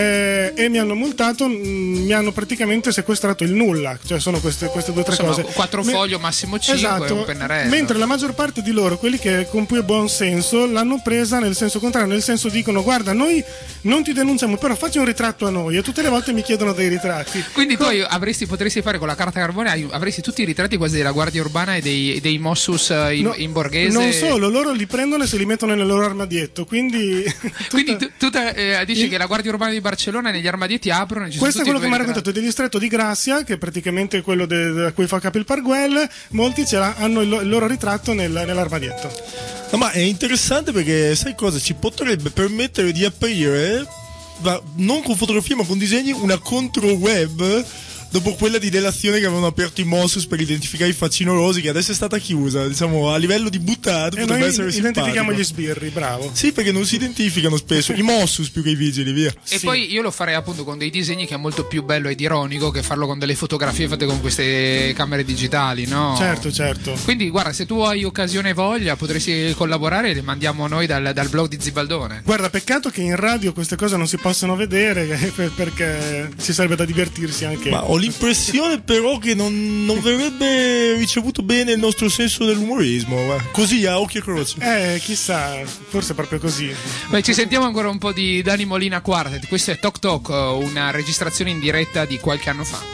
e mi hanno multato, mi hanno praticamente sequestrato il nulla, cioè sono queste 2 o 3 cose. 4 fogli o massimo 5, esatto, e un pennarello. mentre la maggior parte di loro, quelli che con più buon senso, l'hanno presa nel senso contrario, nel senso dicono: guarda, noi non ti denunciamo, però facci un ritratto a noi, e tutte le volte mi chiedono dei ritratti. Quindi tu potresti fare con la carta carbone, avresti tutti i ritratti quasi della Guardia Urbana e dei Mossus in borghese. Non solo, loro li prendono e se li mettono nel loro armadietto, quindi tu dici che la Guardia Urbana di Barcellona negli armadietti aprono. Questo è quello che mi ha raccontato del distretto di Gracia, che è praticamente quello da cui fa capo il Parguel. Molti hanno il loro ritratto nell'armadietto. No, ma è interessante perché sai cosa? Ci potrebbe permettere di aprire, non con fotografie ma con disegni, una contro web dopo quella di delazione che avevano aperto i Mossus per identificare i facinorosi, che adesso è stata chiusa, diciamo, a livello di buttato potrebbe essere simpatico. Identifichiamo gli sbirri, bravo. Sì, perché non si identificano spesso i Mossus più che i vigili, via. E poi io lo farei appunto con dei disegni, che è molto più bello ed ironico che farlo con delle fotografie fatte con queste camere digitali, no? Certo. Quindi guarda, se tu hai occasione e voglia potresti collaborare, le mandiamo noi dal blog di Zibaldone. Guarda, peccato che in radio queste cose non si possano vedere, perché ci sarebbe da divertirsi anche. Ma ho l'impressione però che non verrebbe ricevuto bene il nostro senso dell'umorismo, così a occhio e croce. Chissà, forse è proprio così. Beh, ci sentiamo ancora un po' di Dani Molina Quartet. Questo è Toc Toc, una registrazione in diretta di qualche anno fa.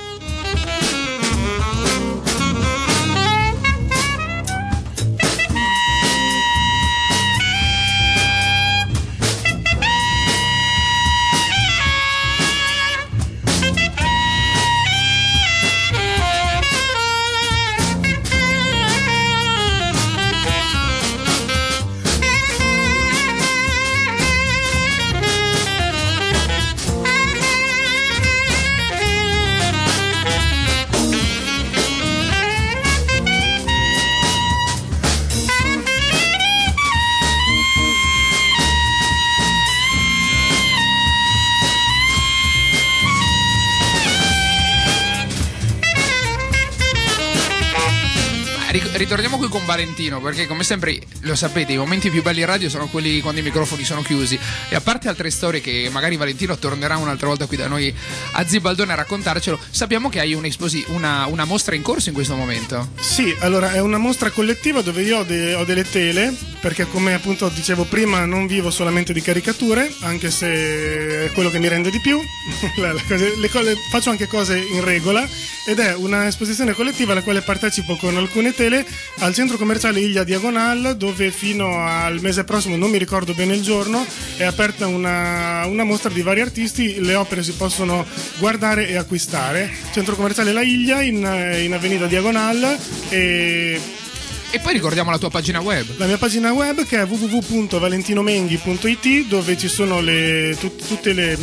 Ritorniamo qui con Valentino, perché come sempre lo sapete, i momenti più belli in radio sono quelli quando i microfoni sono chiusi, e a parte altre storie che magari Valentino tornerà un'altra volta qui da noi a Zibaldone a raccontarcelo, sappiamo che hai una mostra in corso in questo momento. Sì, allora è una mostra collettiva dove io ho delle tele perché come appunto dicevo prima non vivo solamente di caricature, anche se è quello che mi rende di più. Faccio anche cose in regola, ed è una esposizione collettiva alla quale partecipo con alcune tele al centro commerciale Iglia Diagonal, dove fino al mese prossimo, non mi ricordo bene il giorno, è aperta una mostra di vari artisti. Le opere si possono guardare e acquistare. Centro commerciale La Iglia in Avenida Diagonal. E poi ricordiamo la tua pagina web. La mia pagina web, che è www.valentinomenghi.it, dove ci sono tutte le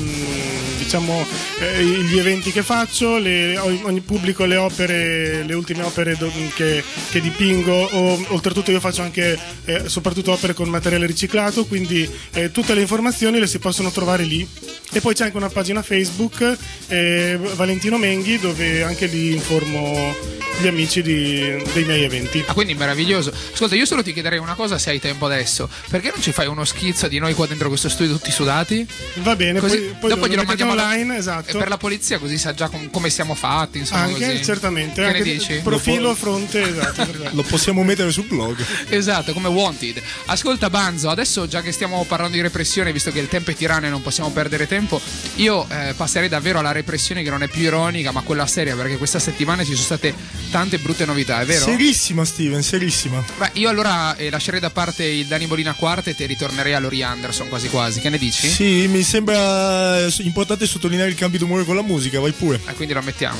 gli eventi che faccio, pubblico le opere, le ultime opere che dipingo. Oltretutto io faccio anche soprattutto opere con materiale riciclato, quindi tutte le informazioni le si possono trovare lì. E poi c'è anche una pagina Facebook, Valentino Menghi, dove anche lì informo gli amici dei miei eventi. Ah, quindi meraviglioso. Ascolta, io solo ti chiederei una cosa, se hai tempo adesso: perché non ci fai uno schizzo di noi qua dentro questo studio tutti sudati? Va bene, così, poi dopo glielo mandiamo online, esatto. Per la polizia, così sa già come siamo fatti, insomma. Anche, così. certamente. Che anche ne dici? Profilo, fronte, esatto. Lo possiamo mettere sul blog. Esatto, come Wanted. Ascolta Banzo, adesso già che stiamo parlando di repressione, visto che il tempo è tiranno e non possiamo perdere tempo, io passerei davvero alla repressione, che non è più ironica ma quella seria, perché questa settimana ci sono state tante brutte novità, è vero? Serissima, Steven, serissima. Beh, io allora lascerei da parte il Dani Bolina quarta e te ritornerei a Laurie Anderson quasi quasi, che ne dici? Sì, mi sembra importante sottolineare il cambio d'umore con la musica, vai pure. Quindi lo mettiamo.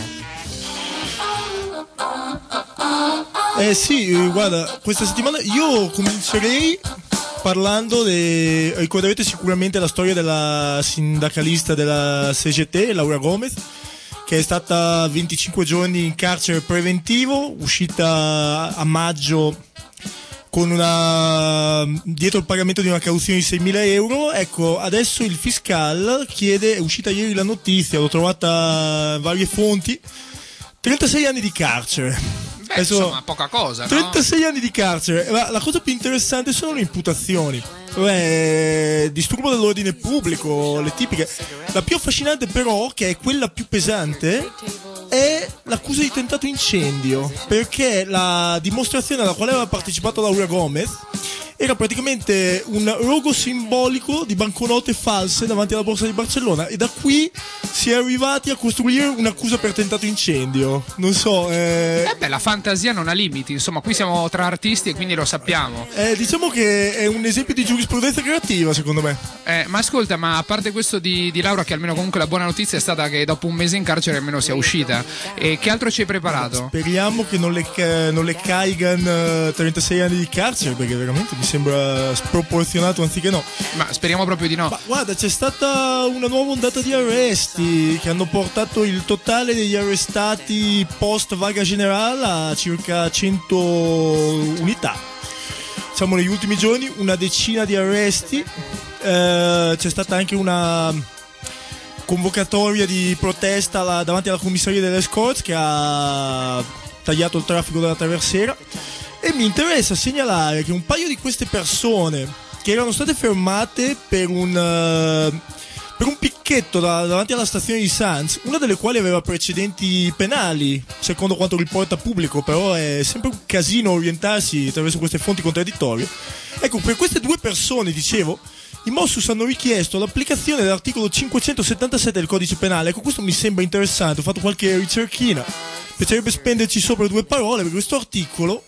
Sì, guarda, questa settimana io comincerei parlando ricorderete sicuramente la storia della sindacalista della CGT, Laura Gomez, che è stata 25 giorni in carcere preventivo, uscita a maggio con dietro il pagamento di una cauzione di 6.000 euro. Ecco, adesso il fiscal chiede, è uscita ieri la notizia, l'ho trovata varie fonti, 36 anni di carcere. Insomma, poca cosa, no? 36 anni di carcere. La cosa più interessante sono le imputazioni. Disturbo dell'ordine pubblico, le tipiche. La più affascinante però, che è quella più pesante, è l'accusa di tentato incendio, perché la dimostrazione alla quale aveva partecipato Laura Gomez era praticamente un rogo simbolico di banconote false davanti alla borsa di Barcellona, e da qui si è arrivati a costruire un'accusa per tentato incendio. Non so. La fantasia non ha limiti, insomma, qui siamo tra artisti e quindi lo sappiamo. Diciamo che è un esempio di giurisprudenza creativa, secondo me. Ma ascolta, ma a parte questo di Laura, che almeno comunque la buona notizia è stata che dopo un mese in carcere almeno sia uscita, e che altro ci hai preparato? Speriamo che non le caigano 36 anni di carcere, perché veramente mi sembra sproporzionato, anziché no. Ma speriamo proprio di no. Ma guarda, c'è stata una nuova ondata di arresti che hanno portato il totale degli arrestati post vaga generale a circa 100 unità. Diciamo negli ultimi giorni una decina di arresti. C'è stata anche una convocatoria di protesta davanti alla commissaria dell'Escorts, che ha tagliato il traffico della traversera. E mi interessa segnalare che un paio di queste persone che erano state fermate per un picchetto davanti alla stazione di Sanz, una delle quali aveva precedenti penali, secondo quanto riporta Pubblico, però è sempre un casino orientarsi attraverso queste fonti contraddittorie. Ecco, per queste due persone, dicevo, i Mossus hanno richiesto l'applicazione dell'articolo 577 del codice penale. Ecco, questo mi sembra interessante, ho fatto qualche ricerchina, piacerebbe spenderci sopra due parole, perché questo articolo,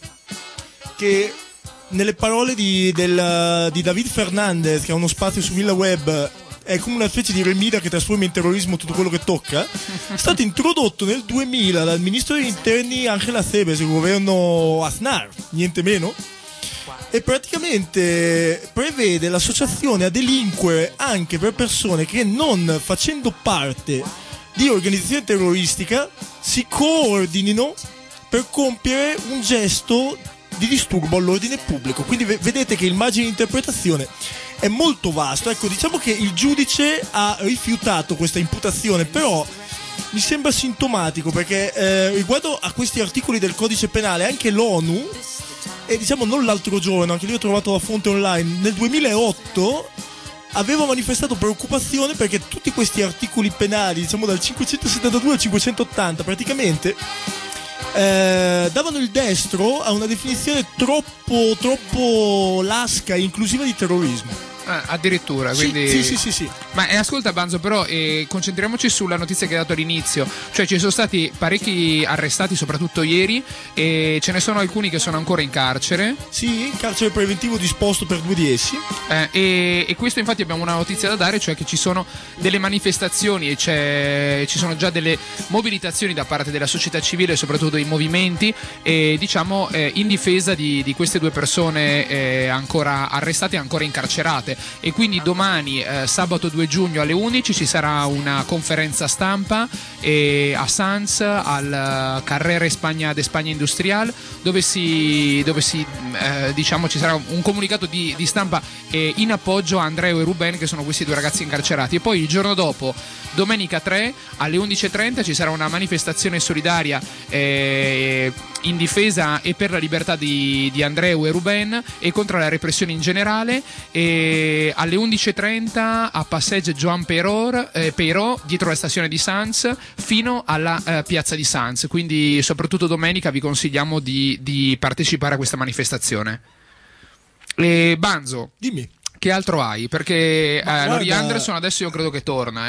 che nelle parole di David Fernandez, che ha uno spazio su Villa Web, è come una specie di remida che trasforma in terrorismo tutto quello che tocca, è stato introdotto nel 2000 dal ministro degli interni Ángel Acebes, il governo Aznar, niente meno, e praticamente prevede l'associazione a delinquere anche per persone che, non facendo parte di organizzazione terroristica, si coordinino per compiere un gesto di disturbo all'ordine pubblico. Quindi vedete che il margine di interpretazione è molto vasto. Ecco, diciamo che il giudice ha rifiutato questa imputazione, però mi sembra sintomatico, perché riguardo a questi articoli del codice penale anche l'ONU, e diciamo non l'altro giorno, anche lì ho trovato la fonte online, nel 2008 aveva manifestato preoccupazione perché tutti questi articoli penali, diciamo dal 572 al 580, praticamente davano il destro a una definizione troppo lasca e inclusiva di terrorismo. Addirittura, quindi... Sì. Ma ascolta Banzo, però concentriamoci sulla notizia che hai dato all'inizio. Cioè ci sono stati parecchi arrestati, soprattutto ieri, e ce ne sono alcuni che sono ancora in carcere. Sì, in carcere preventivo disposto per 2 di essi. E questo infatti abbiamo una notizia da dare, cioè che ci sono delle manifestazioni e ci sono già delle mobilitazioni da parte della società civile, soprattutto dei movimenti, diciamo in difesa di queste 2 persone ancora arrestate e ancora incarcerate. E quindi domani, sabato 2 giugno alle 11, ci sarà una conferenza stampa a Sants, al Carrer España de España Industrial, dove diciamo ci sarà un comunicato di stampa in appoggio a Andreu e Ruben, che sono questi 2 ragazzi incarcerati. E poi il giorno dopo, domenica 3 alle 11:30, ci sarà una manifestazione solidaria in difesa e per la libertà di Andreu e Ruben e contro la repressione in generale. Alle 11:30 a Passage Joan Peiró, dietro la stazione di Sants, fino alla piazza di Sants. Quindi soprattutto domenica vi consigliamo di partecipare a questa manifestazione. Banzo, dimmi, che altro hai? Perché Laurie Anderson adesso io credo che torna,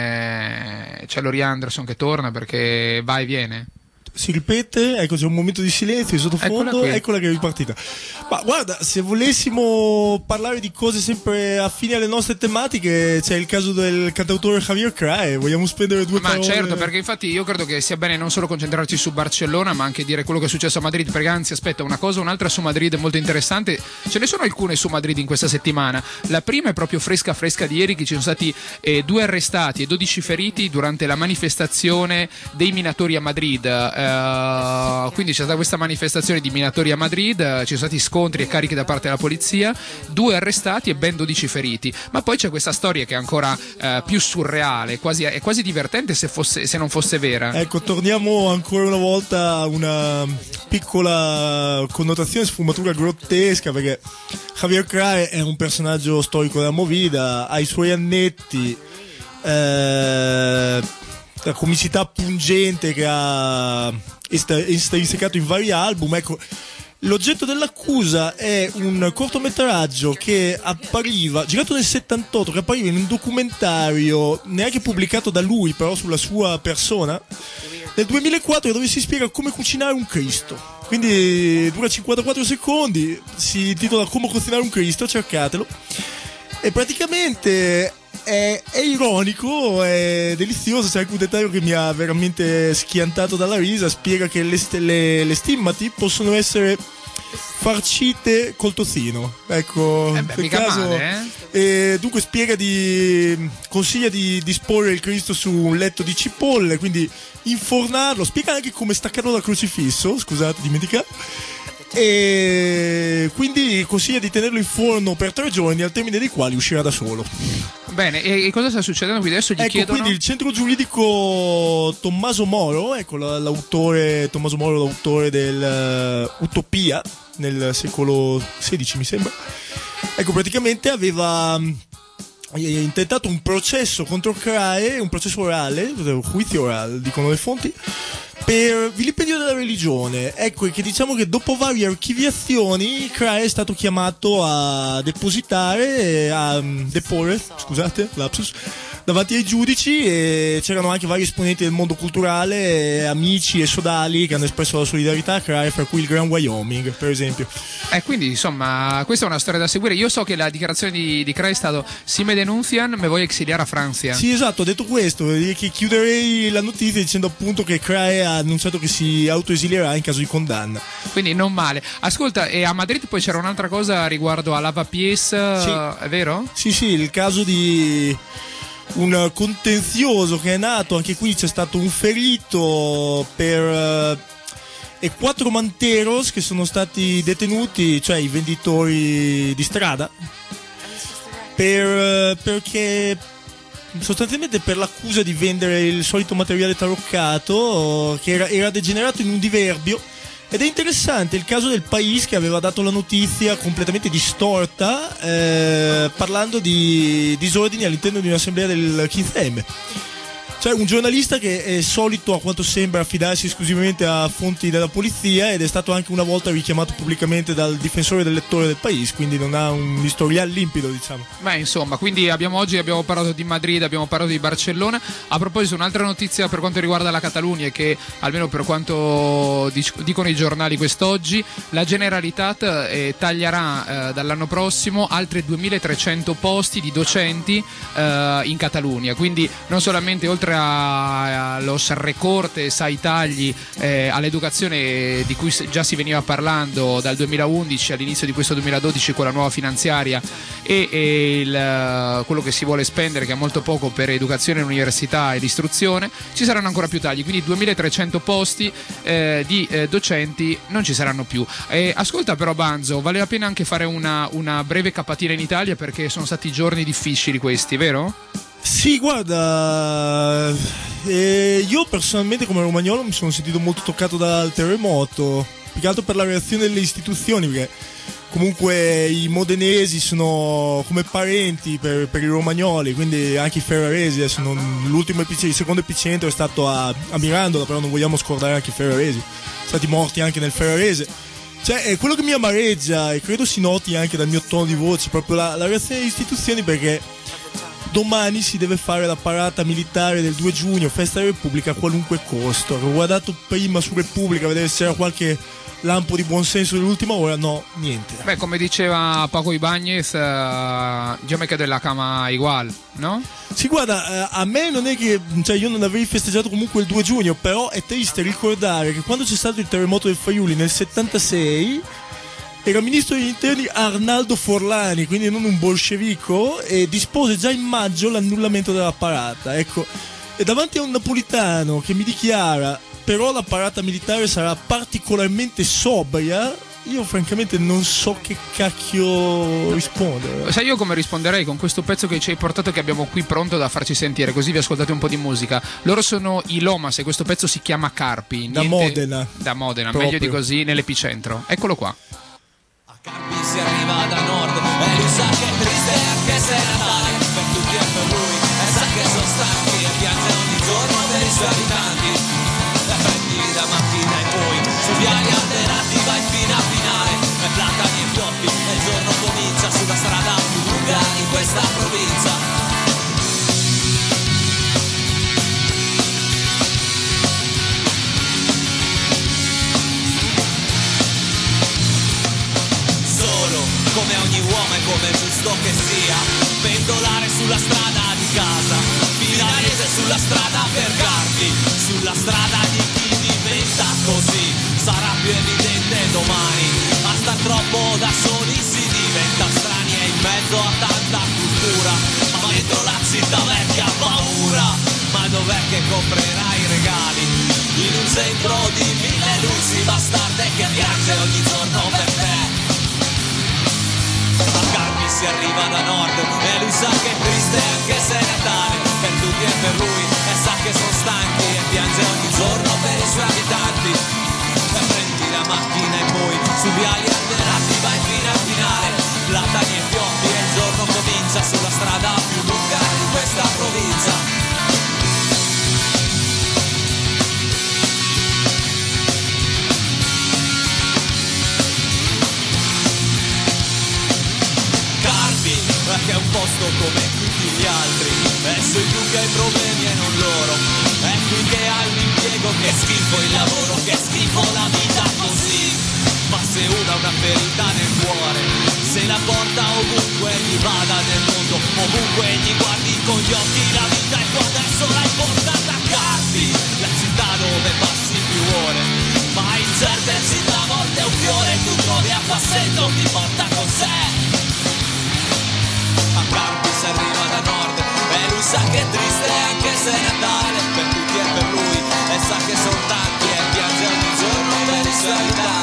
c'è Laurie Anderson che torna perché va e viene. Si ripete, ecco, c'è un momento di silenzio in sottofondo, eccola che è ripartita. Ma guarda, se volessimo parlare di cose sempre affini alle nostre tematiche, c'è il caso del cantautore Javier Crae. Vogliamo spendere 2 parole? Ma certo, perché infatti io credo che sia bene non solo concentrarci su Barcellona, ma anche dire quello che è successo a Madrid, perché anzi, aspetta, una cosa, un'altra su Madrid è molto interessante. Ce ne sono alcune su Madrid in questa settimana. La prima è proprio fresca di ieri, che ci sono stati 2 arrestati e 12 feriti durante la manifestazione dei minatori a Madrid. Quindi c'è stata questa manifestazione di minatori a Madrid, ci sono stati scontri e cariche da parte della polizia, 2 arrestati e ben 12 feriti. Ma poi c'è questa storia che è ancora più surreale, è quasi divertente se non fosse vera. Ecco, torniamo ancora una volta a una piccola connotazione, sfumatura grottesca, perché Javier Crae è un personaggio storico della movida, ha i suoi annetti, la comicità pungente che ha estrinsecato in vari album. Ecco, l'oggetto dell'accusa è un cortometraggio che appariva, girato nel 78, che appariva in un documentario neanche pubblicato da lui, però sulla sua persona, nel 2004, dove si spiega come cucinare un Cristo. Quindi dura 54 secondi, si intitola Come cucinare un Cristo, cercatelo. E praticamente è ironico, è delizioso. C'è anche un dettaglio che mi ha veramente schiantato dalla risa. Spiega che le stimmati possono essere farcite col tocino. Ecco, nel caso male, dunque consiglia di disporre il Cristo su un letto di cipolle, quindi infornarlo. Spiega anche come staccarlo dal crocifisso, scusate, dimentica. E quindi consiglia di tenerlo in forno per 3 giorni, al termine dei quali uscirà da solo. Bene, e cosa sta succedendo qui adesso? Chiedono... Quindi il centro giuridico Tommaso Moro, ecco l'autore Tommaso Moro, l'autore del Utopia nel secolo XVI, mi sembra. Ecco, praticamente aveva intentato un processo contro Crae, un processo orale, un juizio orale, dicono le fonti, per vilipendio della religione. Ecco, che diciamo che dopo varie archiviazioni Crae è stato chiamato a deporre, scusate, lapsus, davanti ai giudici, e c'erano anche vari esponenti del mondo culturale, amici e sodali che hanno espresso la solidarietà a Crae, fra cui il Gran Wyoming, per esempio. Quindi insomma questa è una storia da seguire. Io so che la dichiarazione di Crae è stato: si me denuncian, me voglio exiliare a Francia. Sì, esatto, ho detto questo, che chiuderei la notizia dicendo appunto che Crae ha annunciato che si autoesilierà in caso di condanna. Quindi non male. Ascolta, e a Madrid poi c'era un'altra cosa riguardo a Lavapiés, sì. È vero? Sì, il caso di un contenzioso che è nato, anche qui c'è stato un ferito e 4 manteros che sono stati detenuti, cioè i venditori di strada, perché sostanzialmente per l'accusa di vendere il solito materiale taroccato che era degenerato in un diverbio. Ed è interessante il caso del País, che aveva dato la notizia completamente distorta, parlando di disordini all'interno di un'assemblea del 15M. Cioè un giornalista che è solito, a quanto sembra, affidarsi esclusivamente a fonti della polizia, ed è stato anche una volta richiamato pubblicamente dal difensore del lettore del País, quindi non ha un historial limpido, diciamo. Beh, insomma, quindi oggi abbiamo parlato di Madrid, abbiamo parlato di Barcellona. A proposito, un'altra notizia per quanto riguarda la Catalunya è che, almeno per quanto dicono i giornali quest'oggi, la Generalitat taglierà dall'anno prossimo altri 2300 posti di docenti in Catalunya, quindi non solamente oltre a los recortes, ai tagli all'educazione di cui già si veniva parlando dal 2011 all'inizio di questo 2012 con la nuova finanziaria, e quello che si vuole spendere, che è molto poco, per educazione, università ed istruzione, ci saranno ancora più tagli, quindi 2300 posti di docenti non ci saranno più. Ascolta però Banzo, vale la pena anche fare una breve capatina in Italia, perché sono stati giorni difficili questi, vero? Sì, guarda, io personalmente come romagnolo mi sono sentito molto toccato dal terremoto, più che altro per la reazione delle istituzioni, perché comunque i modenesi sono come parenti per i romagnoli, quindi anche i ferraresi. Adesso il secondo epicentro è stato a Mirandola, però non vogliamo scordare anche i ferraresi, sono stati morti anche nel ferrarese. Cioè, è quello che mi amareggia, e credo si noti anche dal mio tono di voce, proprio la reazione delle istituzioni, perché domani si deve fare la parata militare del 2 giugno, festa della Repubblica, a qualunque costo. Ho guardato prima su Repubblica a vedere se c'era qualche lampo di buonsenso dell'ultima ora, no, niente. Beh, come diceva Paco Ibáñez, yo me quedo en la cama igual, no? Sì, guarda, a me non è che, cioè, io non avrei festeggiato comunque il 2 giugno, però è triste ricordare che quando c'è stato il terremoto del Friuli nel 76 era ministro degli interni Arnaldo Forlani, quindi non un bolscevico, e dispose già in maggio l'annullamento della parata. Ecco, e davanti a un napolitano che mi dichiara però la parata militare sarà particolarmente sobria, io francamente non so che cacchio rispondere. Sai io come risponderei con questo pezzo che ci hai portato, che abbiamo qui pronto da farci sentire, così vi ascoltate un po' di musica. Loro sono i Lomas e questo pezzo si chiama Carpi. Da Modena. Da Modena, proprio. Meglio di così, nell'epicentro. Eccolo qua. Carpi si arriva da nord e lui sa che è triste anche se è Natale per tutti e per lui, e sa che sono stanchi e piange ogni giorno per i suoi abitanti. E prendi la mattina e poi su viali alterati vai fino a finale, e platani e fiocchi e il giorno comincia sulla strada più lunga in questa provincia. Come ogni uomo è come giusto che sia, pendolare sulla strada di casa, milanese sulla strada per Carpi, sulla strada di chi diventa così, sarà più evidente domani, ma sta troppo da soli si diventa strani e in mezzo a tanta cultura, ma dentro la città vecchia paura, ma dov'è che comprerai i regali, in un centro di 1000 luci bastarde che piange ogni giorno per te. A Carpi si arriva da nord e lui sa che è triste anche se è Natale per tutti e per lui, e sa che sono stanchi e piange ogni giorno per i suoi abitanti. E prendi la macchina e poi su viali alterati vai fino al finale, platani e fiocchi e il giorno comincia sulla strada più lunga di questa provincia. Che è un posto come tutti gli altri, e sei tu che hai problemi e non loro, è qui che hai un impiego, che schifo il lavoro, che schifo la vita così, ma se uno ha una ferita nel cuore, se la porta ovunque gli vada nel mondo, ovunque gli guardi con gli occhi la vita, e tu adesso l'hai portata a Carpi, la città dove passi più ore, ma in certe città a volte è un fiore, tu trovi a passetto chi porta con sé. A Carpi si arriva da nord e lui sa che è triste anche se è Natale per tutti e per lui, e sa che sono tanti e piange ogni giorno per i suoi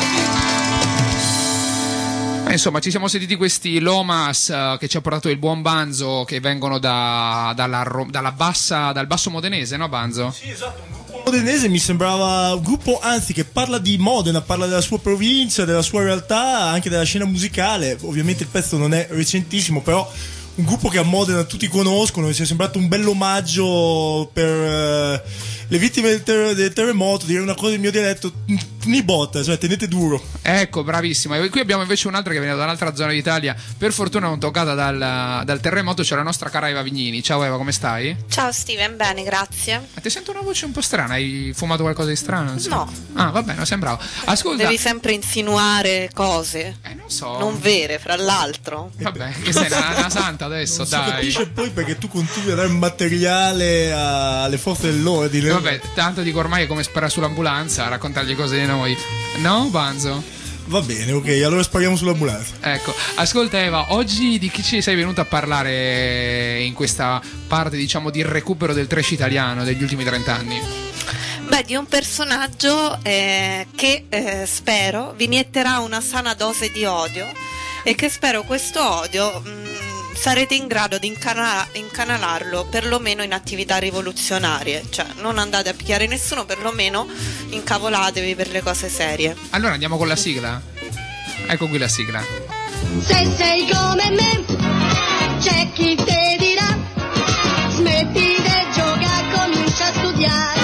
abitanti. Insomma, ci siamo sentiti questi Lomas che ci ha portato il buon Banzo, che vengono dal basso modenese, no Banzo? Sì, esatto. Modenese mi sembrava un gruppo, anzi, che parla di Modena, parla della sua provincia, della sua realtà, anche della scena musicale. Ovviamente il pezzo non è recentissimo, però un gruppo che a Modena tutti conoscono, e ci è sembrato un bell'omaggio per le vittime del terremoto, dire una cosa del mio dialetto, ni botta, cioè tenete duro. Ecco, bravissima. E qui abbiamo invece un'altra che viene da un'altra zona d'Italia, per fortuna non toccata dal terremoto. C'è la nostra cara Eva Vignini. Ciao Eva, come stai? Ciao Steven, bene, grazie. Ti sento una voce un po' strana, hai fumato qualcosa di strano? No. Ah, va bene, sembrava. Ascolta. Devi sempre insinuare cose. Non so. Non vere, fra l'altro. Vabbè, che sei una santa adesso, non dai. Si capisce poi perché tu continui a dare materiale alle forze dell'ordine. Vabbè, tanto dico ormai è come sparare sull'ambulanza, raccontargli cose di noi. No, Banzo? Va bene, ok, allora spariamo sull'ambulanza. Ecco, ascolta Eva, oggi di chi ci sei venuta a parlare in questa parte, diciamo, di recupero del trash italiano degli ultimi 30 anni? Beh, di un personaggio che spero vi inietterà una sana dose di odio, e che spero questo odio sarete in grado di incanalarlo perlomeno in attività rivoluzionarie, cioè non andate a picchiare nessuno, perlomeno incavolatevi per le cose serie. Allora andiamo con la sigla? Ecco qui la sigla. Se sei come me, c'è chi te dirà, smetti di giocare, comincia a studiare.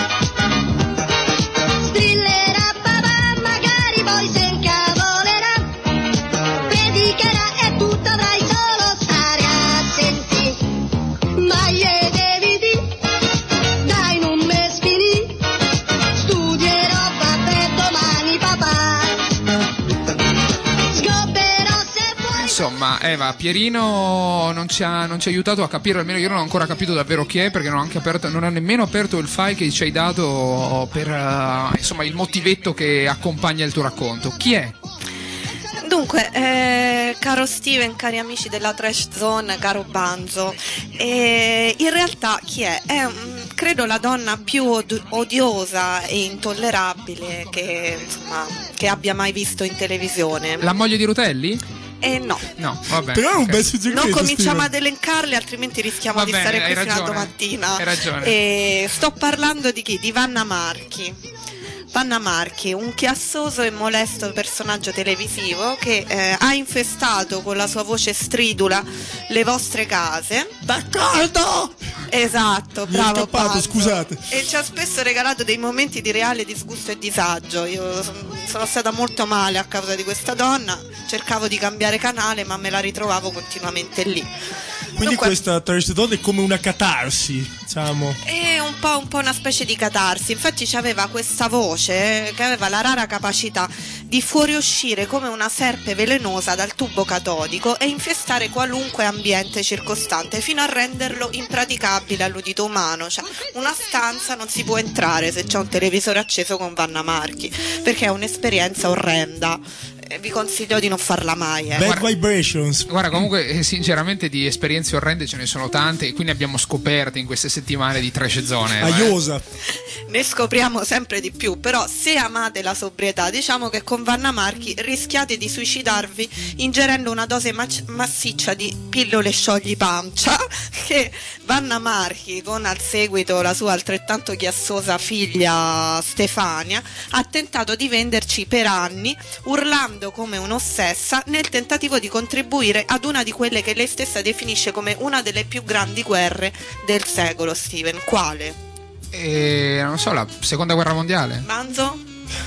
Strillerà papà, magari poi se incavolerà, predicherà e tutto avrai solo stare a sentire. Ma io devi dire, dai non me sfinì, studierò per domani papà. Insomma, Eva, Pierino non ci ha aiutato a capire, almeno io non ho ancora capito davvero chi è, perché non ha nemmeno aperto il file che ci hai dato per insomma il motivetto che accompagna il tuo racconto. Chi è? Dunque, caro Steven, cari amici della Trash Zone, caro Banzo, in realtà chi è? È credo la donna più odiosa e intollerabile che abbia mai visto in televisione. La moglie di Rutelli? No. No, va bene. Però è un bel suggerimento. Non cominciamo ad elencarle, altrimenti rischiamo di stare qui fino a domattina. Hai ragione. Sto parlando di chi? Di Vanna Marchi. Vanna Marchi, un chiassoso e molesto personaggio televisivo che ha infestato con la sua voce stridula le vostre case. D'accordo! Esatto, bravo. Mi è scappato, scusate. E ci ha spesso regalato dei momenti di reale disgusto e disagio. Io sono stata molto male a causa di questa donna, cercavo di cambiare canale ma me la ritrovavo continuamente lì. Quindi Dunque, questa Trash Zone è come una catarsi, diciamo. È un po' una specie di catarsi. Infatti c'aveva questa voce che aveva la rara capacità di fuoriuscire come una serpe velenosa dal tubo catodico e infestare qualunque ambiente circostante fino a renderlo impraticabile all'udito umano. Cioè, una stanza non si può entrare se c'è un televisore acceso con Vanna Marchi, perché è un'esperienza orrenda. Vi consiglio di non farla mai. Bad vibrations. Guarda, comunque sinceramente di esperienze orrende ce ne sono tante, e quindi abbiamo scoperto in queste settimane di Trash Zone. Aiosa. Ne scopriamo sempre di più, però se amate la sobrietà, diciamo che con Vanna Marchi rischiate di suicidarvi ingerendo una dose massiccia di pillole sciogli pancia che Vanna Marchi, con al seguito la sua altrettanto chiassosa figlia Stefania, ha tentato di venderci per anni, urlando come un'ossessa nel tentativo di contribuire ad una di quelle che lei stessa definisce come una delle più grandi guerre del secolo. Steven, quale? Non so, la seconda guerra mondiale. Manzo?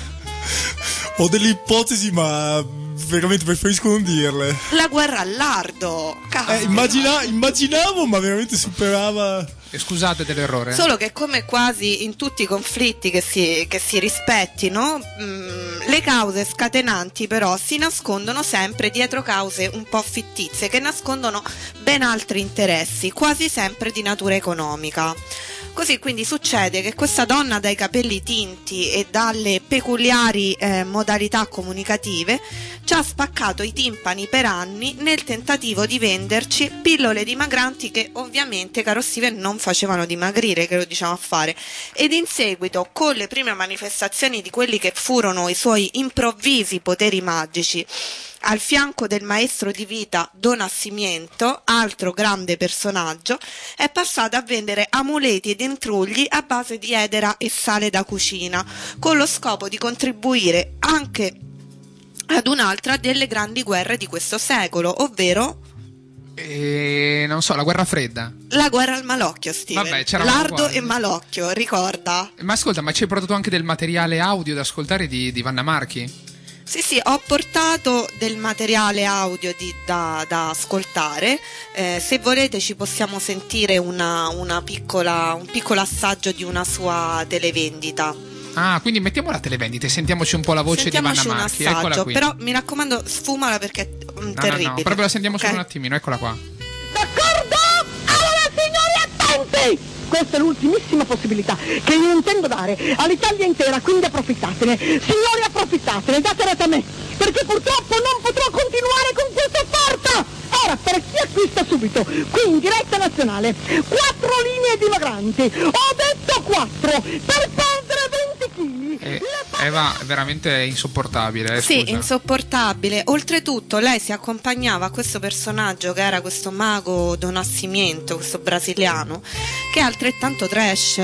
Ho delle ipotesi, ma veramente preferisco non dirle. La guerra al lardo. Immaginavo, ma veramente superava. Scusate dell'errore. Solo che, come quasi in tutti i conflitti che si rispettino, le cause scatenanti però si nascondono sempre dietro cause un po' fittizie che nascondono ben altri interessi, quasi sempre di natura economica. Così quindi succede che questa donna dai capelli tinti e dalle peculiari modalità comunicative ci ha spaccato i timpani per anni nel tentativo di venderci pillole dimagranti che ovviamente, caro Steven, non facevano dimagrire, che lo diciamo a fare, ed in seguito, con le prime manifestazioni di quelli che furono i suoi improvvisi poteri magici, al fianco del maestro di vita Don Assimiento, altro grande personaggio, è passata a vendere amuleti ed intrugli a base di edera e sale da cucina, con lo scopo di contribuire anche ad un'altra delle grandi guerre di questo secolo, ovvero Non so, la guerra fredda. La guerra al malocchio, Steven. Vabbè, c'era Lardo e malocchio, ricorda? Ma ascolta, ma ci hai portato anche del materiale audio da ascoltare di Vanna Marchi? Sì, ho portato del materiale audio da ascoltare. Se volete ci possiamo sentire un piccolo assaggio di una sua televendita. Ah, quindi mettiamo la televendita e sentiamoci un po' la voce di Vanna Marchi. Eccola qui. Però mi raccomando, sfumala perché è terribile. No, proprio la sentiamo solo un attimino, eccola qua. D'accordo? Allora signori attenti! Questa è l'ultimissima possibilità che io intendo dare all'Italia intera, quindi approfittatene. Signori, approfittatene, datela a me, perché purtroppo non potrò continuare con questa offerta. Ora, per chi acquista subito, qui in diretta nazionale, 4 linee dimagranti, ho detto 4, per perdere 20 kg. Eva è veramente insopportabile. Sì, scusa. insopportabile. Oltretutto lei si accompagnava a questo personaggio che era questo mago do Nascimento, questo brasiliano, che è altrettanto trash.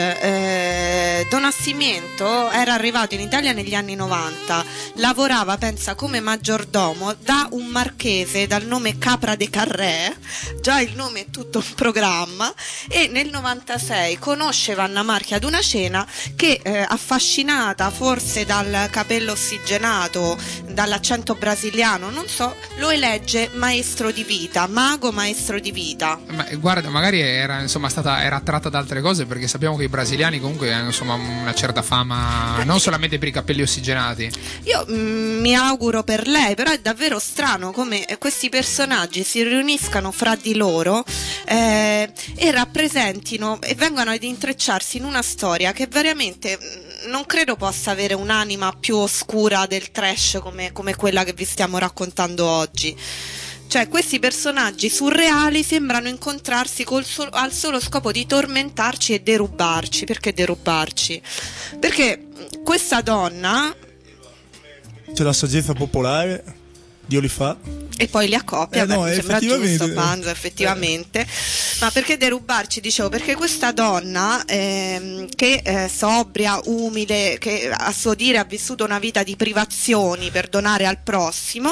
Do Nascimento era arrivato in Italia negli anni 90, lavorava, pensa, come maggiordomo da un marchese dal nome Capra de Carré, già il nome è tutto un programma, e nel 96 conosce Vanna Marchi ad una cena che, affascinata forse dal capello ossigenato, dall'accento brasiliano, non so, lo elegge maestro di vita, mago maestro di vita. Ma guarda, magari era attratta da altre cose, perché sappiamo che i brasiliani comunque hanno una certa fama, non solamente per i capelli ossigenati. Io mi auguro per lei, però è davvero strano come questi personaggi si riuniscano fra di loro e rappresentino e vengano ad intrecciarsi in una storia che veramente non credo possa avere un'anima più oscura del trash come quella che vi stiamo raccontando oggi. Cioè, questi personaggi surreali sembrano incontrarsi al solo scopo di tormentarci e derubarci. Perché derubarci? Perché questa donna... C'è la saggezza popolare, Dio li fa. E poi li accoppia, mi sembra giusto, Panzo, effettivamente. Ma perché derubarci? Dicevo, perché questa donna che sobria, umile, che a suo dire ha vissuto una vita di privazioni per donare al prossimo,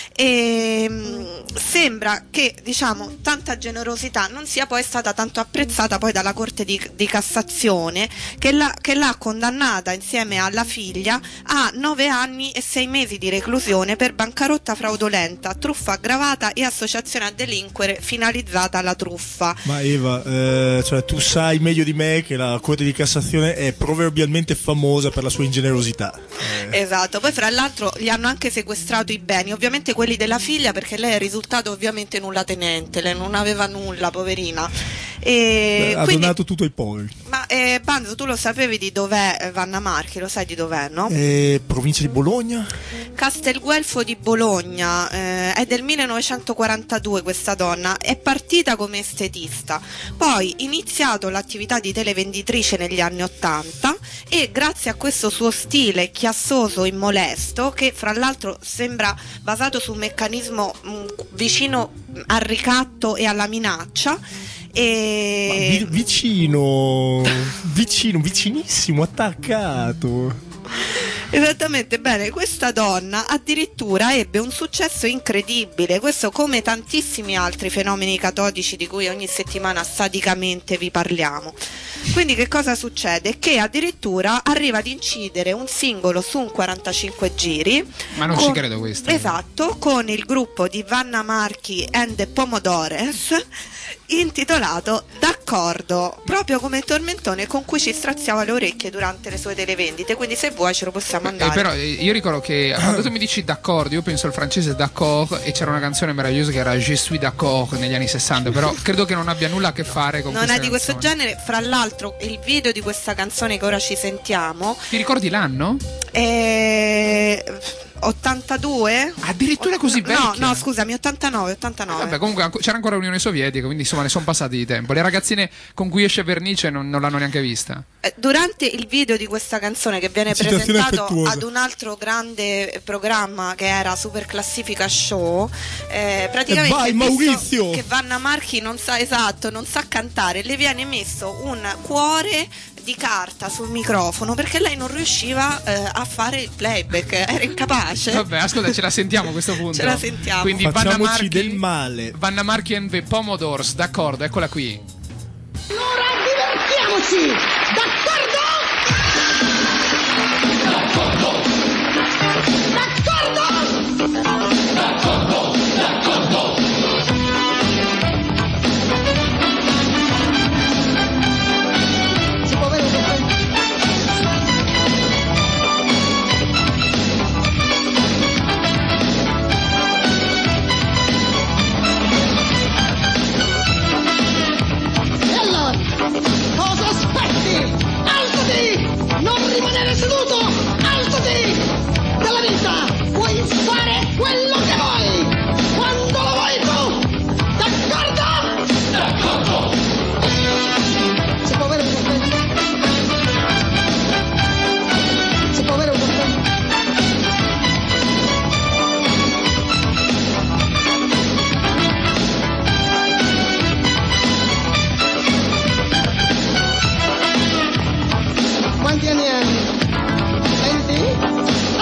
sembra che, diciamo, tanta generosità non sia poi stata tanto apprezzata poi dalla Corte di Cassazione, che l'ha condannata insieme alla figlia a 9 anni e 6 mesi di reclusione per bancarotta fraudolenta, truffa aggravata e associazione a delinquere finalizzata alla truffa. Ma Eva, cioè, tu sai meglio di me che la Corte di Cassazione è proverbialmente famosa per la sua ingenerosità. Esatto, poi fra l'altro gli hanno anche sequestrato i beni, ovviamente quelli della figlia, perché lei è risultato ovviamente nullatenente, lei non aveva nulla, poverina. Ha donato tutto ai poveri. Ma Banzo, tu lo sapevi di dov'è Vanna Marchi? Lo sai di dov'è, no? Provincia di Bologna? Castelguelfo di Bologna, è del 1942 questa donna, è partita come estetista, poi iniziato l'attività di televenditrice negli anni 80 e grazie a questo suo stile chiassoso e molesto, che fra l'altro sembra basato su un meccanismo vicino al ricatto e alla minaccia, vicinissimo, attaccato. Esattamente, bene, questa donna addirittura ebbe un successo incredibile, questo come tantissimi altri fenomeni catodici di cui ogni settimana sadicamente vi parliamo. Quindi che cosa succede? Che addirittura arriva ad incidere un singolo su un 45 giri. Ma non ci credo questo. Esatto, con il gruppo di Vanna Marchi and the Pomodores, intitolato D'accordo, proprio come il tormentone con cui ci straziava le orecchie durante le sue televendite, quindi se vuoi ce lo possiamo andare. Però io ricordo che quando tu mi dici d'accordo, io penso al francese d'accord, e c'era una canzone meravigliosa che era Je suis d'accord negli anni 60, però credo che non abbia nulla a che fare con non è di questo genere. Fra l'altro il video di questa canzone che ora ci sentiamo, ti ricordi l'anno? 82? Addirittura così vecchia? No, scusami, 89. Vabbè, comunque c'era ancora l'Unione Sovietica, quindi insomma ne sono passati di tempo. Le ragazzine con cui esce Vernice non l'hanno neanche vista. Durante il video di questa canzone, che viene presentato ad un altro grande programma che era Super Classifica Show, praticamente visto che Vanna Marchi non sa cantare, le viene messo un cuore di carta sul microfono perché lei non riusciva a fare il playback, era incapace. Vabbè, ascolta, ce la sentiamo a questo punto. Ce la sentiamo. Quindi Facciamoci del male. Vanna Marchi and the Pomodors, d'accordo, eccola qui. Allora divertiamoci, d'accordo? D'accordo! D'accordo! D'accordo! Si può avere un E allora, cosa aspetti? Alzati! Non rimanere seduto! Alzati! Della vita puoi fare quello che vuoi! Quando lo vuoi tu! D'accordo? D'accordo! Si può avere un caffè? Si può avere un caffè? Quanti anni hai? 20?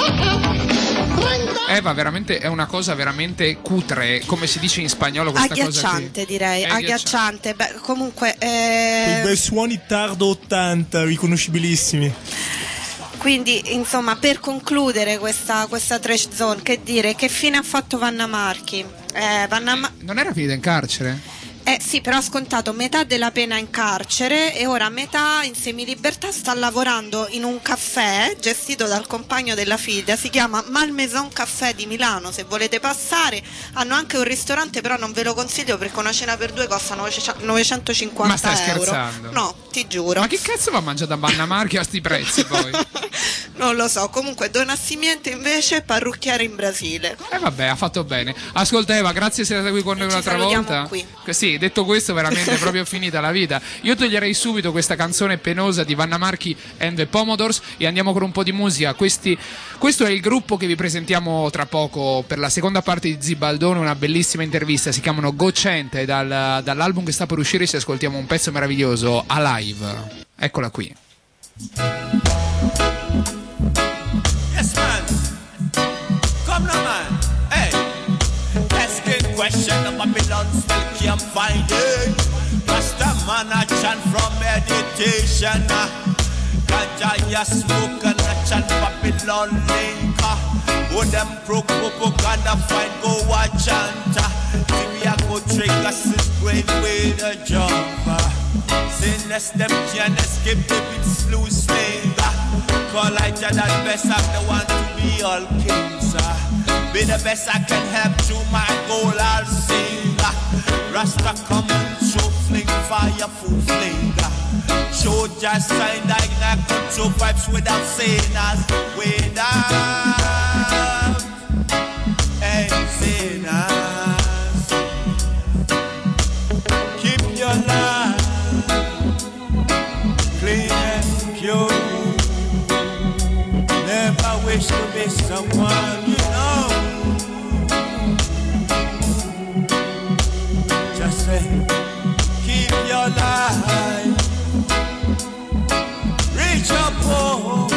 Eva, veramente è una cosa veramente cutre, come si dice in spagnolo questa Agghiacciante, cosa qui. direi, agghiacciante. Beh, comunque Quei bei suoni tardo 80, riconoscibilissimi. quindi insomma, per concludere questa trash zone, che dire, che fine ha fatto Vanna Marchi? Non era finita in carcere? Sì, però ha scontato metà della pena in carcere e ora metà in semilibertà. Sta lavorando in un caffè gestito dal compagno della figlia, si chiama Malmaison Caffè di Milano, se volete passare. Hanno anche un ristorante, però non ve lo consiglio perché una cena per due costa 950 Ma stai euro. scherzando? No, ti giuro. Ma che cazzo va a mangiare da Vanna Marchi a sti prezzi poi? Non lo so, comunque Don Assimiente invece è parrucchiere in Brasile. Vabbè, ha fatto bene. Ascolta Eva, grazie di essere stata qui con noi un'altra volta. Qui. Sì, detto questo, veramente è proprio finita la vita. Io toglierei subito questa canzone penosa di Vanna Marchi and the Pomodors e andiamo con un po' di musica. Questo è il gruppo che vi presentiamo tra poco per la seconda parte di Zibaldone, una bellissima intervista. Si chiamano Gocente, dall'album che sta per uscire ci ascoltiamo un pezzo meraviglioso, Alive. Eccola qui. Yes, man. Come now, man. Hey. Asking question of Babylon still can't find it. Rasta man a chant from meditation. Ganja ya smoke and a chant Babylon link. Oh, them propaganda find go a chant. See me a go trick us his brain with a jump. Sinless them can't escape the bit slew slinger. Call I that best, I'm the one to be all kings. Be the best I can help to my goal, I'll sing. Rasta come and show fling fire full flinger. Show just sign like that control vibes without saying us. Without and saying us. Keep your life clean and pure. Never wish to be someone you know. Just say, keep your life, reach up home.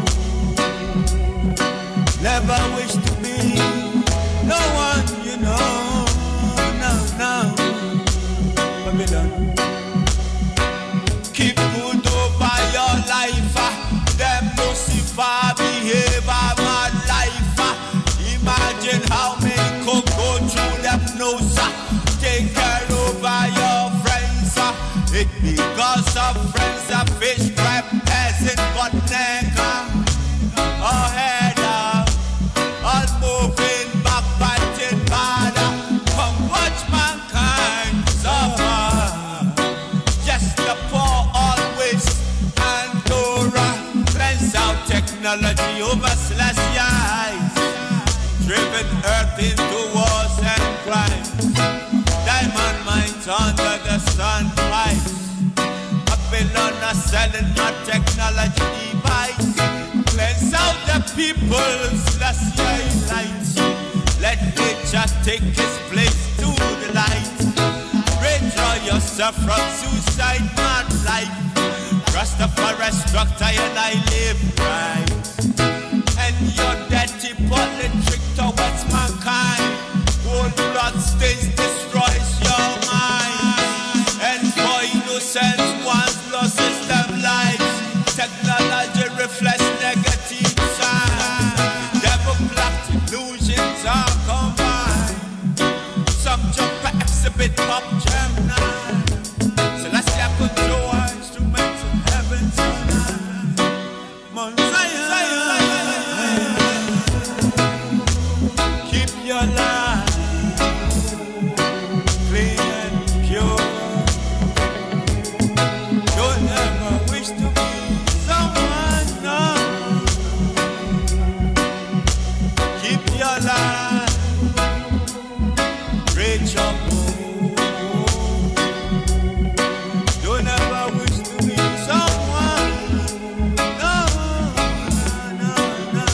Never wish to be no one you know. No, Babylon. Keep good over your life. Them Lucifer behave my life. Imagine how many could go through them nose. Take care over your friends. It because of friends a fish trap hasn't got neck. Oh head up, all moving back, biting bad. Come watch mankind suffer. Just the poor always and Torah. Cleanse out technology over Celestia eyes. Driven earth into wars and crime. Diamond mines under the sunlight. Babylon are selling my technology device. Cleanse out the people's Celestia lights. Let nature take its place to the light. Withdraw yourself from suicide, mad life. Rastafari structure and I live right. And your dirty politic towards mankind, whole blood stains destroys your mind. And for innocence one's losses them lives. Technology reflects negative signs. Devil plot illusions are combined. Some jump to exhibit pop Gemini. Celestia control instruments in heaven tonight. Mount Zion, keep your life clean and pure. Don't ever wish to be someone, no. Keep your life rich or poor. Don't ever wish to be someone, no, no, no.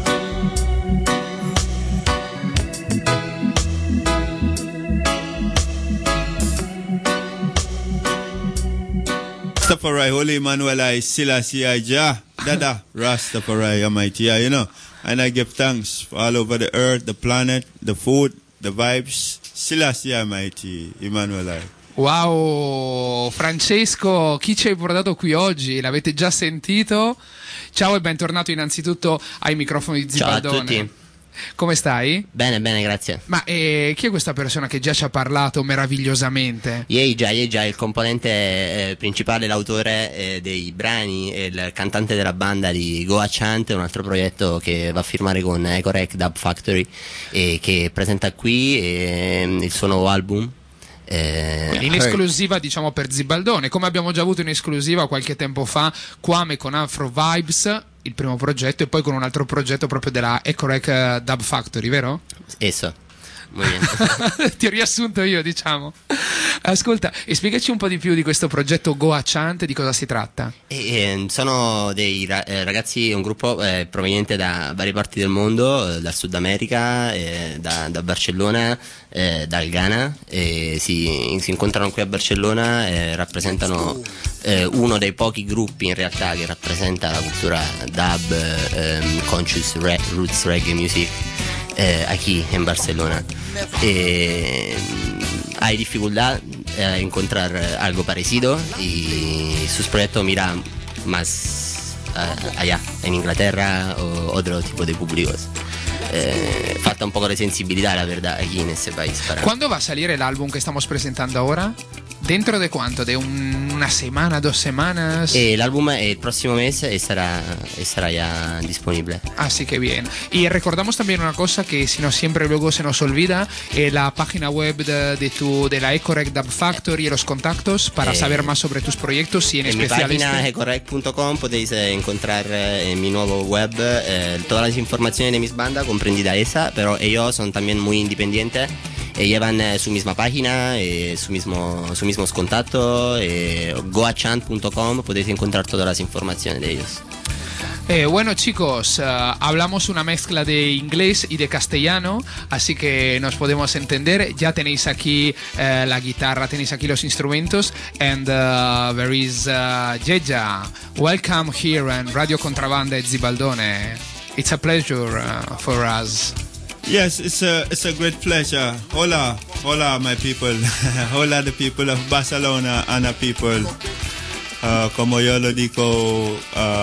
Rastafari, Holy Emmanuel, I Selassie, I Jah, Dada, Rastafari, Almighty, you know. And I give thanks for all over the earth, the planet, the food, the vibes. Selassie, Almighty, Emmanuel, I. Wow, Francesco, chi ci hai portato qui oggi? L'avete già sentito? Ciao e bentornato innanzitutto ai microfoni di Zibaldone. Ciao a tutti. Come stai? Bene, bene, grazie. Ma chi è questa persona che già ci ha parlato meravigliosamente? Yeja, il componente principale, l'autore dei brani e il cantante della banda di Goa Chant, un altro progetto che va a firmare con Ecorec Dub Factory e che presenta qui il suo nuovo album. Quindi in esclusiva diciamo per Zibaldone, come abbiamo già avuto in esclusiva qualche tempo fa Kwame con Afro Vibes, il primo progetto, e poi con un altro progetto proprio della Ecorec Dub Factory, vero? Eso. Ti ho riassunto io, diciamo. Ascolta, e spiegaci un po' di più di questo progetto Goa Chant, di cosa si tratta? Sono dei ragazzi, un gruppo proveniente da varie parti del mondo, dal Sud America, da Barcellona, dal Ghana, si incontrano qui a Barcellona e rappresentano uno dei pochi gruppi in realtà che rappresenta la cultura dub, conscious roots reggae music aquí en Barcelona. Hay dificultad a encontrar algo parecido y sus proyectos miran más allá, en Inglaterra o otro tipo de públicos. Falta un poco de sensibilidad, la verdad, aquí en este país. ¿Cuándo va a salir el álbum que estamos presentando ahora? ¿Dentro de cuánto? ¿De una semana, 2 semanas? El álbum el próximo mes estará ya disponible. Así que bien. Y recordamos también una cosa que si no siempre luego se nos olvida, la página web de la Ecorec Dub Factory y los contactos para saber más sobre tus proyectos y en especial mi página ecorec.com podéis encontrar en mi nuevo web todas las informaciones de mis bandas, comprendida esa, pero ellos son también muy independientes. Llevan su misma página, sus mismos contactos, goachant.com, podéis encontrar todas las informaciones de ellos. Bueno chicos, hablamos una mezcla de inglés y de castellano, así que nos podemos entender. Ya tenéis aquí la guitarra, tenéis aquí los instrumentos. And there is Yeja. Welcome here on Radio Contrabanda at Zibaldone. It's a pleasure for us. Yes, it's a great pleasure. Hola, my people. Hola, the people of Barcelona and the people. Como yo lo digo,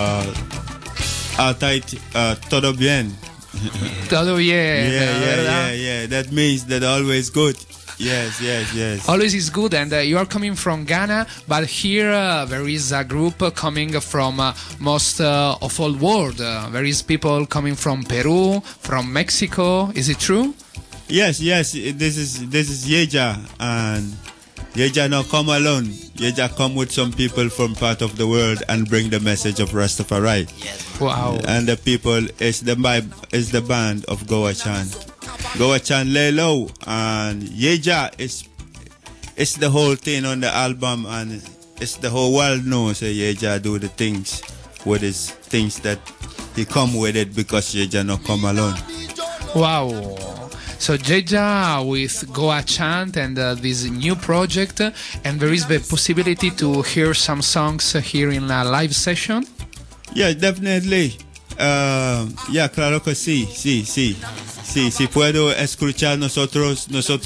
todo bien. Todo bien. Yeah. That means that always good. Yes. Always is good, and you are coming from Ghana, but here there is a group coming from most of all world. There is people coming from Peru, from Mexico. Is it true? Yes. This is Yeja, and Yeja not come alone. Yeja come with some people from part of the world and bring the message of Rastafari. Yes. Wow. And the people is the band of Goa Chant. Goa Chant lay low, and Yeja is the whole thing on the album, and it's the whole world knows that Yeja do the things with his things that he come with it because Yeja not come alone. Wow. So Jeja with Goa Chant and this new project, and there is the possibility to hear some songs here in a live session? Yeah, definitely. Yeah, claro que sí, sí. Si puedo escuchar nosotros,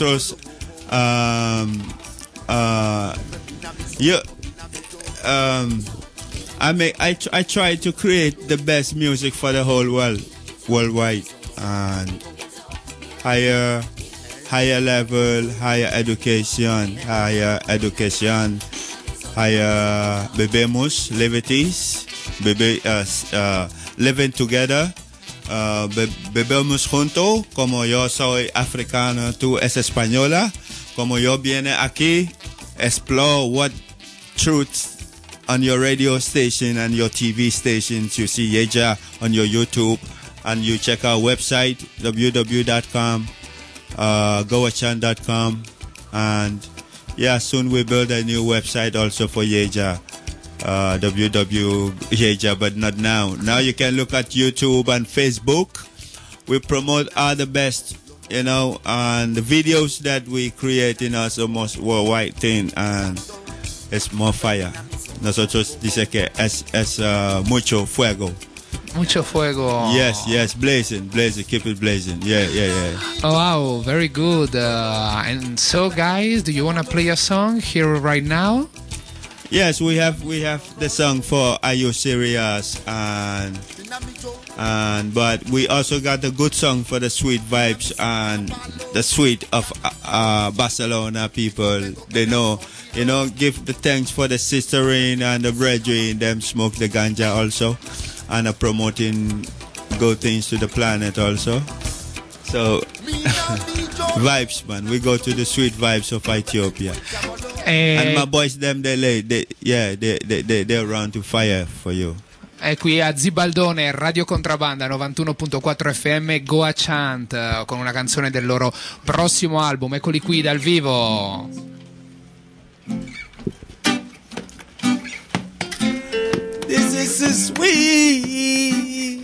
I try to create the best music for the whole world, worldwide, and higher level, higher education, bebemos, liberties, living together, bebemos juntos, como yo soy africano, tú es española, como yo viene aquí, explore what truths on your radio station and your TV stations. You see Yeja on your YouTube, and you check our website www.com, goachan.com, and yeah, soon we build a new website also for Yeja, www.yeja, but not now. Now you can look at YouTube and Facebook. We promote all the best, you know, and the videos that we create in us almost worldwide thing, and it's more fire. Nosotros dice que es mucho fuego. Mucho fuego. Yes, blazing, keep it blazing. Yeah. Oh, wow, very good. And so, guys, do you want to play a song here right now? Yes, we have the song for Are You Serious, but we also got a good song for the sweet vibes and the sweet of Barcelona people. They know, give the thanks for the sistering and the brethren, them smoke the ganja also, and are promoting good things to the planet also. So vibes, man, we go to the sweet vibes of Ethiopia. And my boys, them, they're around to fire for you. È qui a Zibaldone, Radio Contrabanda 91.4 FM, Goa Chant, con una canzone del loro prossimo album. Eccoli qui dal vivo. This is so sweet.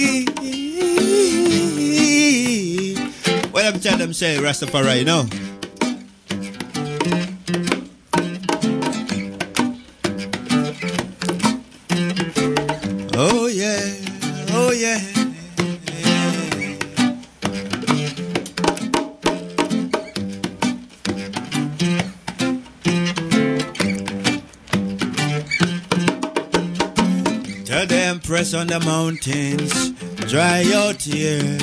What I'm telling them, say Rastafari, you know. Oh yeah. Tell the empress on the mountains, dry your tears.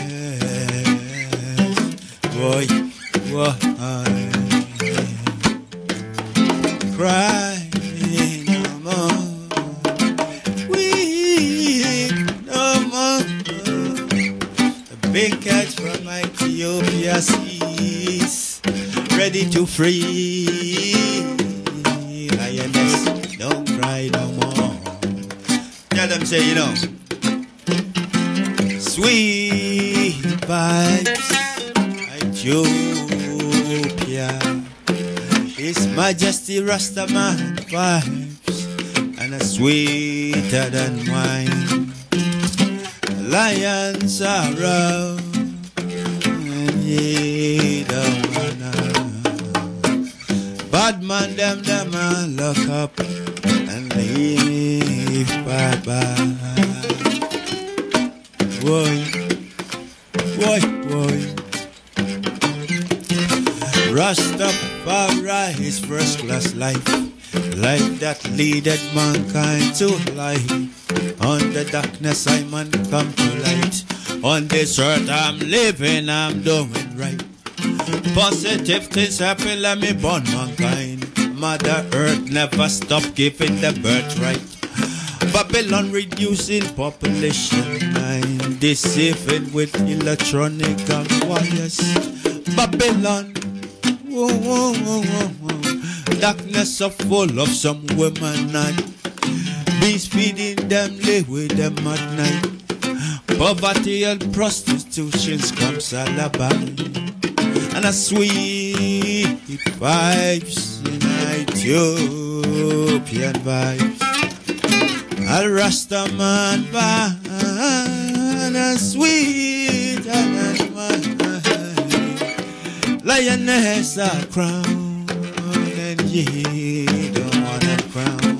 Boy, cry no more. Big catch from Ethiopia seas, ready to free. Lioness, don't cry no more. Tell them, say, sweet vibes, Ethiopia. His Majesty Rastaman vibes, and a sweeter than wine. Lions are around, and ye don't wanna. Bad man, them a lock up and leave bye-bye. Boy. Rastafari is first class life that leaded mankind to life. On the darkness I man come to light. On this earth I'm living, I'm doing right. Positive things happen, let me born mankind. Mother Earth never stop giving the birthright. Babylon reducing population, mind deceiving with electronic wires. Babylon, whoa. Darkness are full of some women and bees feeding them, live with them at night. Poverty and prostitutions comes alibi. And a sweet vibes in Ethiopian vibes. A Rastaman vibe, and a sweet and a Lioness a crown, and ye don't want a crown.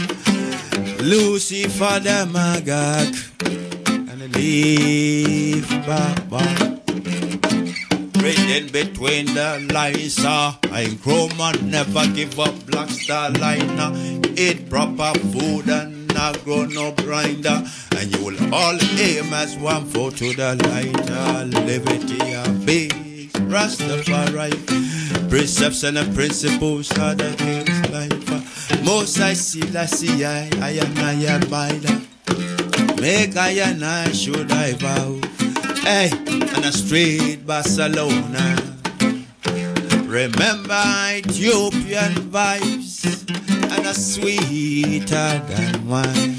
Lucifer the Magog, and the leaf Baba. Reading between the lines, I grow man, never give up, black star liner. Eat proper food and not grow no blinder. And you will all aim as one foot to the light. Liberty and peace, Rastafari. Precepts and the principles are the king's life. Most I see, I am I abide. Make I and I should I vow. Hey, and a straight Barcelona. Remember Ethiopian vibes and a sweeter than wine.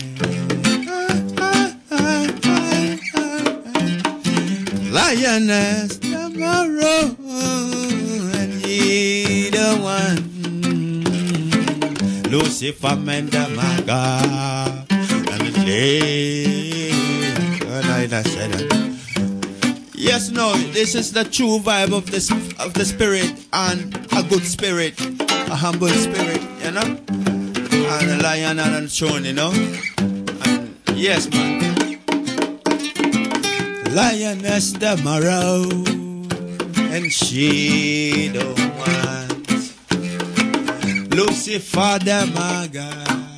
Lioness tomorrow, and ye the one. Lucifer Mendamaga, and the day, and I said that. Yes, no, this is the true vibe of the spirit, and a good spirit, a humble spirit, you know, and a lion and a throne, you know. And yes, man. Lioness the morrow, and she don't want Lucifer the Maga.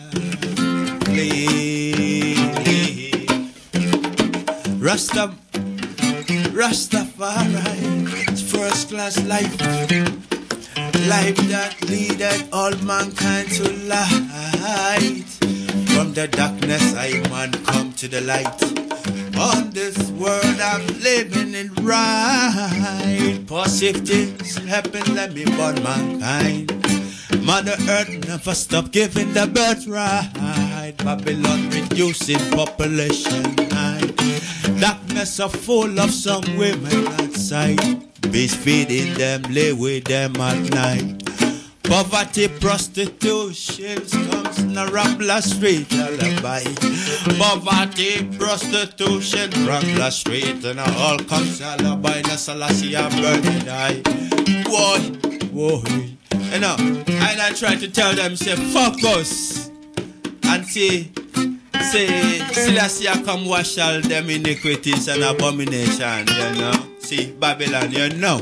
Rastafari, it's first class life, life that leadeth all mankind to light. From the darkness I man come to the light. On this world I'm living it right. Positive happen, let me burn mankind. Mother Earth never stop giving the birthright. Babylon reducing population high. Darkness are full of some women outside. Beast feeding them, lay with them at night. Poverty, prostitution comes in a Rambla Street lullaby. Poverty, prostitution, Rambla Street, and all comes lullaby. The Selassie are burning eye. Whoa. You know, and I try to tell them, say, focus. And say, Selassie come wash all them iniquities and abomination, you know. See, Babylon, you know.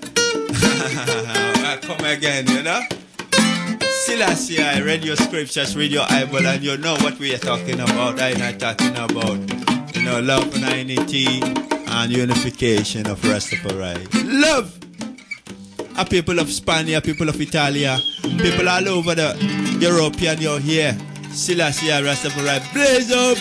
I come again, you know. Selassie, I read your scriptures, read your Bible, and you know what we are talking about. I'm not talking about, you know, love and unity and unification of Rastafari. Love! A people of Spain, a people of Italia, people all over the European, you're here. Selassie, Rastafari, blaze up!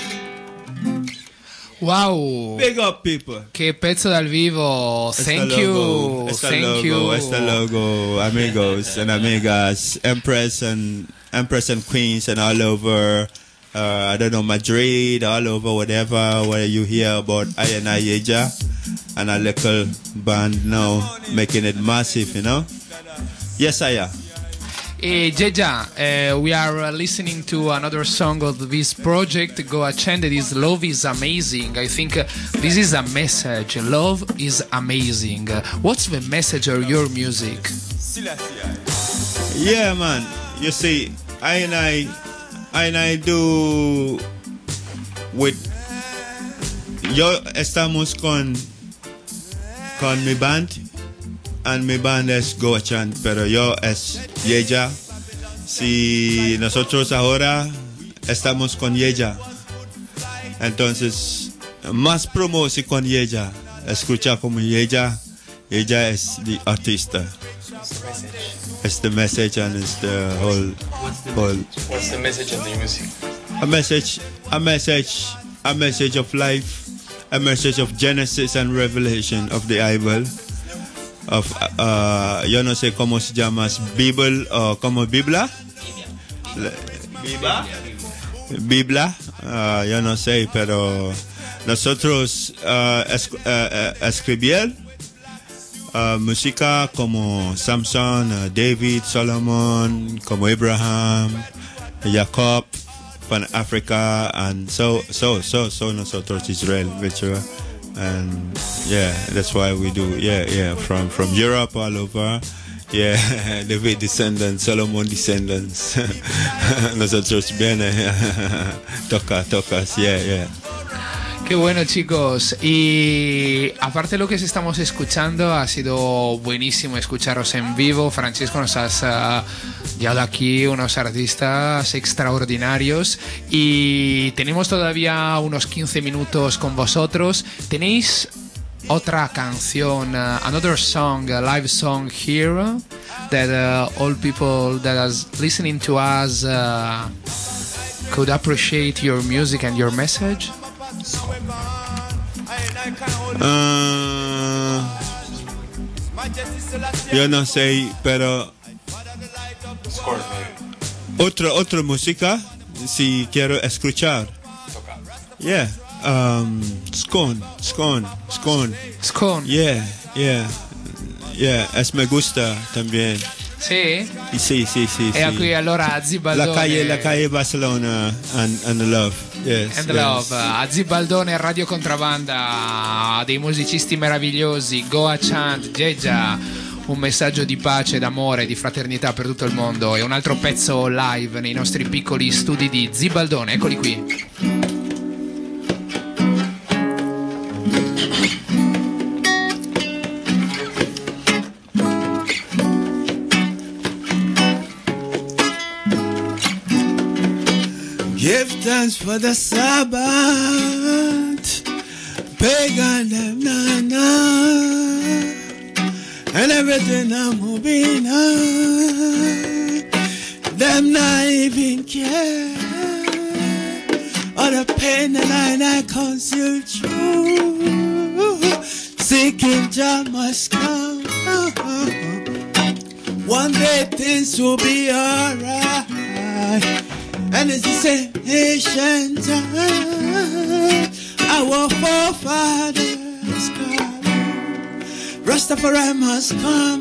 Wow! Big up, people! Che pezzo dal vivo! Thank you! Thank you! Hasta luego, amigos and amigas, Empress and Queens, and all over, I don't know, Madrid, all over, whatever, where you hear about Ayana Yeja, and a local band now, making it massive, you know? Yes, Aya. Jeja, we are listening to another song of this project, Go Accende. This Love is Amazing. I think this is a message. Love is amazing. What's the message of your music? Yeah, man. You see, I do with yo estamos con mi band. And mi banda es Go Accende, pero yo es Yeja. Si nosotros ahora estamos con Yeja, entonces más promoción con Yeja. Escucha como Yeja es the artista. It's the message and it's the whole. What's the message of the music? A message of life, a message of Genesis and Revelation of the Bible. Of yo no sé cómo se llama, Bible o como Biblia, yo no sé, pero nosotros escribir música como Samson, David, Solomon, como Abraham, Jacob, from Africa, and so nosotros Israel, which and yeah, that's why we do. Yeah, from Europe all over. Yeah, David descendants, Solomon descendants. Nosotros viene. Tocas, yeah. Qué bueno, chicos. Y aparte de lo que estamos escuchando, ha sido buenísimo escucharos en vivo. Francesco, nos has llevado aquí unos artistas extraordinarios y tenemos todavía unos 15 minutos con vosotros. ¿Tenéis otra canción, another song, a live song here that all people that are listening to us could appreciate your music and your message? Yo no sé, pero otra música si quiero escuchar. Yeah. Scone. Yeah, es me gusta también. Sì? Sì. E qui allora Zibaldone. La calle Barcelona and Love. Yes. And Love. A Zibaldone, Radio Contrabanda, dei musicisti meravigliosi, Goa Chant, Jeja, un messaggio di pace, d'amore, di fraternità per tutto il mondo e un altro pezzo live nei nostri piccoli studi di Zibaldone. Eccoli qui. Give thanks for the Sabbath, pagan them and everything I'm moving on. Them not even care all the pain that I conceal through. Seeking Jah must come. One day things will be alright. And it's the same ancient time our forefathers come. Rastafari must come.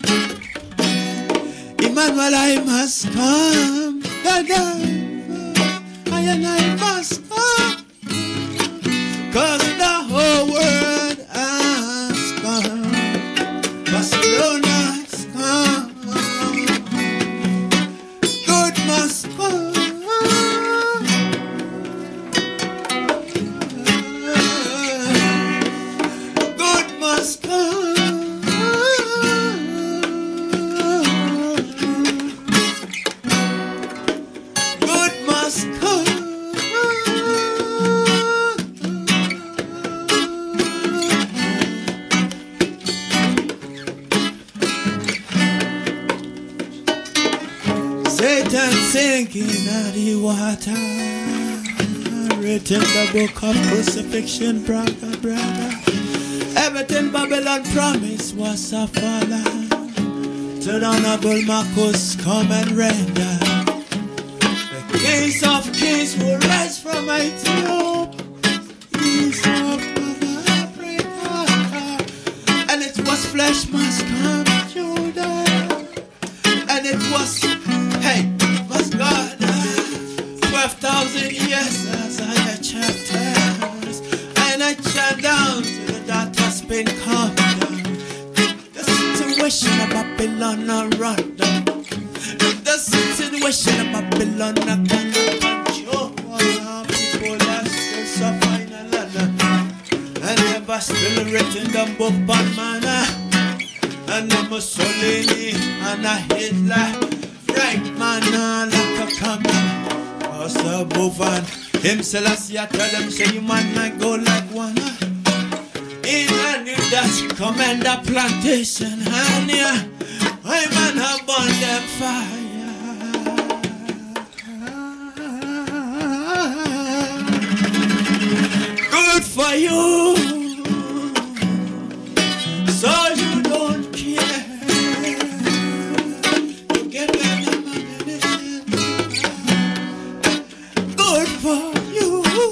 Emmanuel I must come. I and I must come. Cause the whole world has come. Barcelona's come. Good must come. Sinking out the water, written the book of crucifixion, brother. Everything Babylon promised was a fall. To the honorable Marcus come and render. The kings of kings will rise from Ethiopia, kings of Africa, and it was flesh must come, Judah, and it was, hey, God, 12,000 years as I had chapters, and I chant down to the daughter's been come down. The situation of Babylon a run down. The situation of Babylon a control. People are still suffering in London, and never still written the book on manna, and the Mussolini and a Hitler. Frank man, like a camera. Pastor Bovan, him Selassie, I tell them, say you man might go like one. In a new Dutch commander plantation, and yeah, I man have burn them fire. Good for you, so you don't care. Good for you,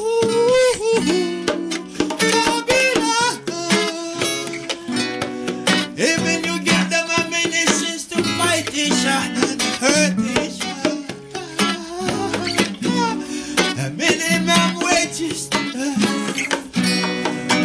even you give them ammunitions to fight each other and hurt each other. A minimum wages,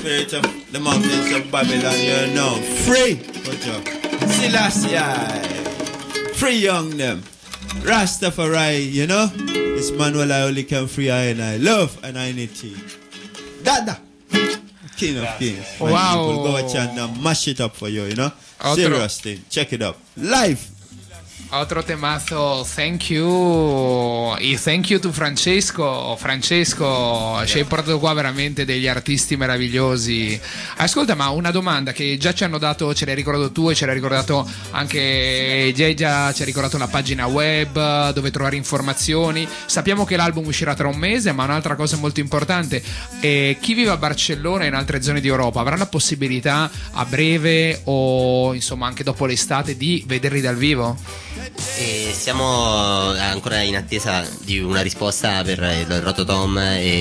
spirit of the mountains of Babylon, you know. Free! Put up. Selassie! Free young them. Rastafari, you know. This man will I only can free I and I love and I need tea. Dada! King of Kings. Wow. People go and chant and mash it up for you, you know. Otro. Serious thing. Check it up. Live! Otro temazo, thank you. E thank you to Francesco. Francesco, ci hai portato qua veramente degli artisti meravigliosi. Ascolta, ma una domanda che già ci hanno dato, ce l'hai ricordato tu e ce l'hai ricordato anche Jeja, ci ha ricordato la pagina web dove trovare informazioni. Sappiamo che l'album uscirà tra un mese, ma un'altra cosa molto importante, chi vive a Barcellona e in altre zone di Europa avrà la possibilità a breve o insomma anche dopo l'estate di vederli dal vivo? E siamo ancora in attesa di una risposta per il Rototom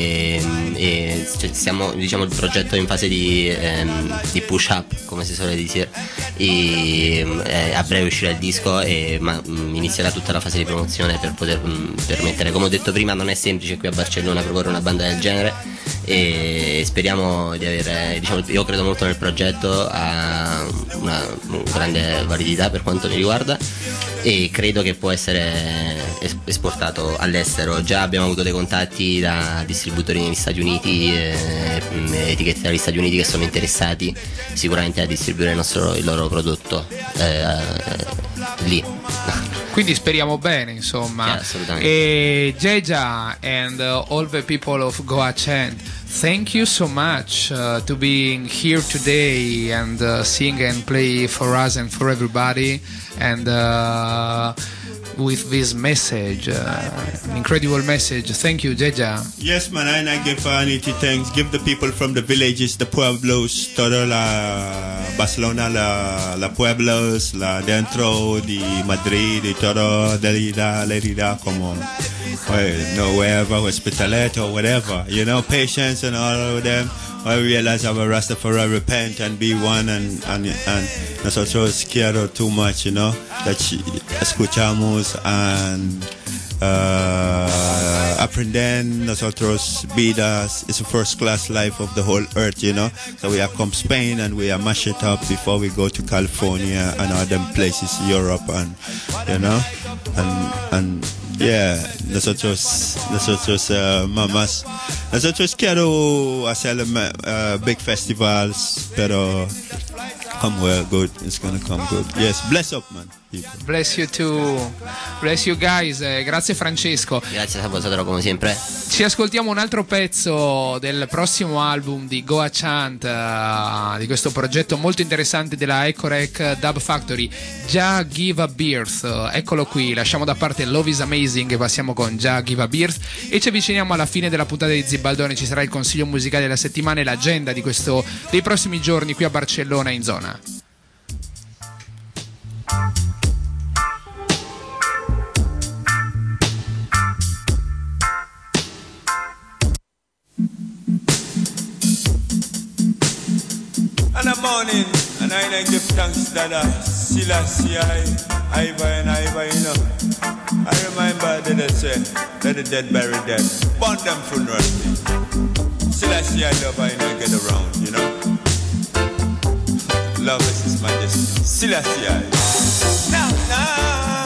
e siamo, diciamo, il progetto è in fase di push up, come si suole dire, e a breve uscirà il disco ma inizierà tutta la fase di promozione per poter permettere, come ho detto prima, non è semplice qui a Barcellona proporre una banda del genere e speriamo di avere, diciamo, io credo molto nel progetto, ha una grande validità per quanto mi riguarda e credo che può essere esportato all'estero. Già abbiamo avuto dei contatti da distributori negli Stati Uniti, etichette dagli Stati Uniti che sono interessati sicuramente a distribuire il loro prodotto lì. Quindi speriamo bene, insomma. Assolutamente. E Jeja and all the people of Goa Chant, thank you so much to being here today and sing and play for us and for everybody, and with this message, an incredible message. Thank you, Jeja. Yes, man, and I give Anity thanks. Give the people from the villages, the pueblos, todo la Barcelona, la pueblos, la dentro de Madrid, y todo de Lerida, como no, wherever, Hospitalet or whatever, you know, patience and all of them. I realize our Rastafari repent and be one and nosotros quiero too much, you know, that escuchamos and aprenden nosotros vidas. It's a first class life of the whole earth, you know. So we have come Spain and we have mash it up before we go to California and other places, Europe, and you know, and yeah, nosotros mamas, nosotros quiero hacer big festivals, pero come well, good, it's gonna come good. Yes, bless up, man. People. Bless you too. Bless you guys. Grazie Francesco. Grazie a voi come sempre. Ci ascoltiamo un altro pezzo del prossimo album di Goa Chant, di questo progetto molto interessante della Ecorec Dub Factory, Ja Give a Birth. Eccolo qui, lasciamo da parte Love is Amazing e passiamo con Ja Give a Birth e ci avviciniamo alla fine della puntata di Zibaldone. Ci sarà il consiglio musicale della settimana e l'agenda dei prossimi giorni qui a Barcellona in zona. And a morning, and I give thanks that Selassie, Iva and Iva, you know. I remember that they say that the dead bury dead. Burn them funeral. Selassie, I love, I know, get around, you know. Love is His Majesty. Selassie, now, now.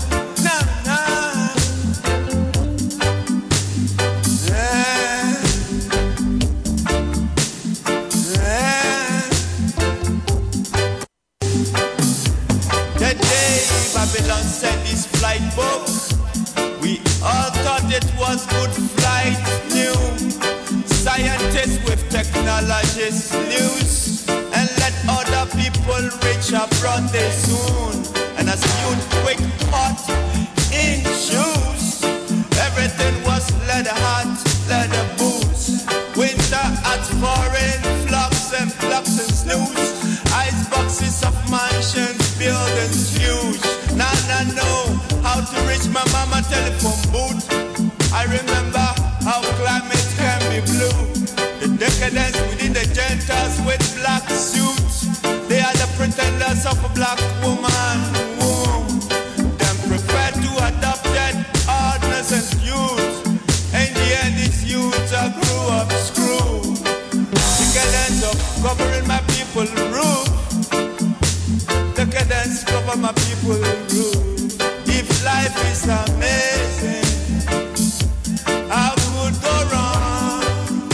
Babylon sent this flight book. We all thought it was good flight new. Scientists with technologies news and let other people reach abroad they soon. And as youth quick hot in shoes, everything was leather hot, leather boots. Winter at foreign flocks and flocks and snooze. Ice boxes of mansions, buildings huge. Now I know how to reach my mama telephone booth. I remember how climate can be blue. The decadence within the Gentiles with black suits. They are the pretenders of a black woman womb. Them prefer to adopt dead hardness and youth. In the end, these youths are grew up screwed. Decadence of covering my people roof. Decadence cover my people roof. If life is amazing, how could go wrong?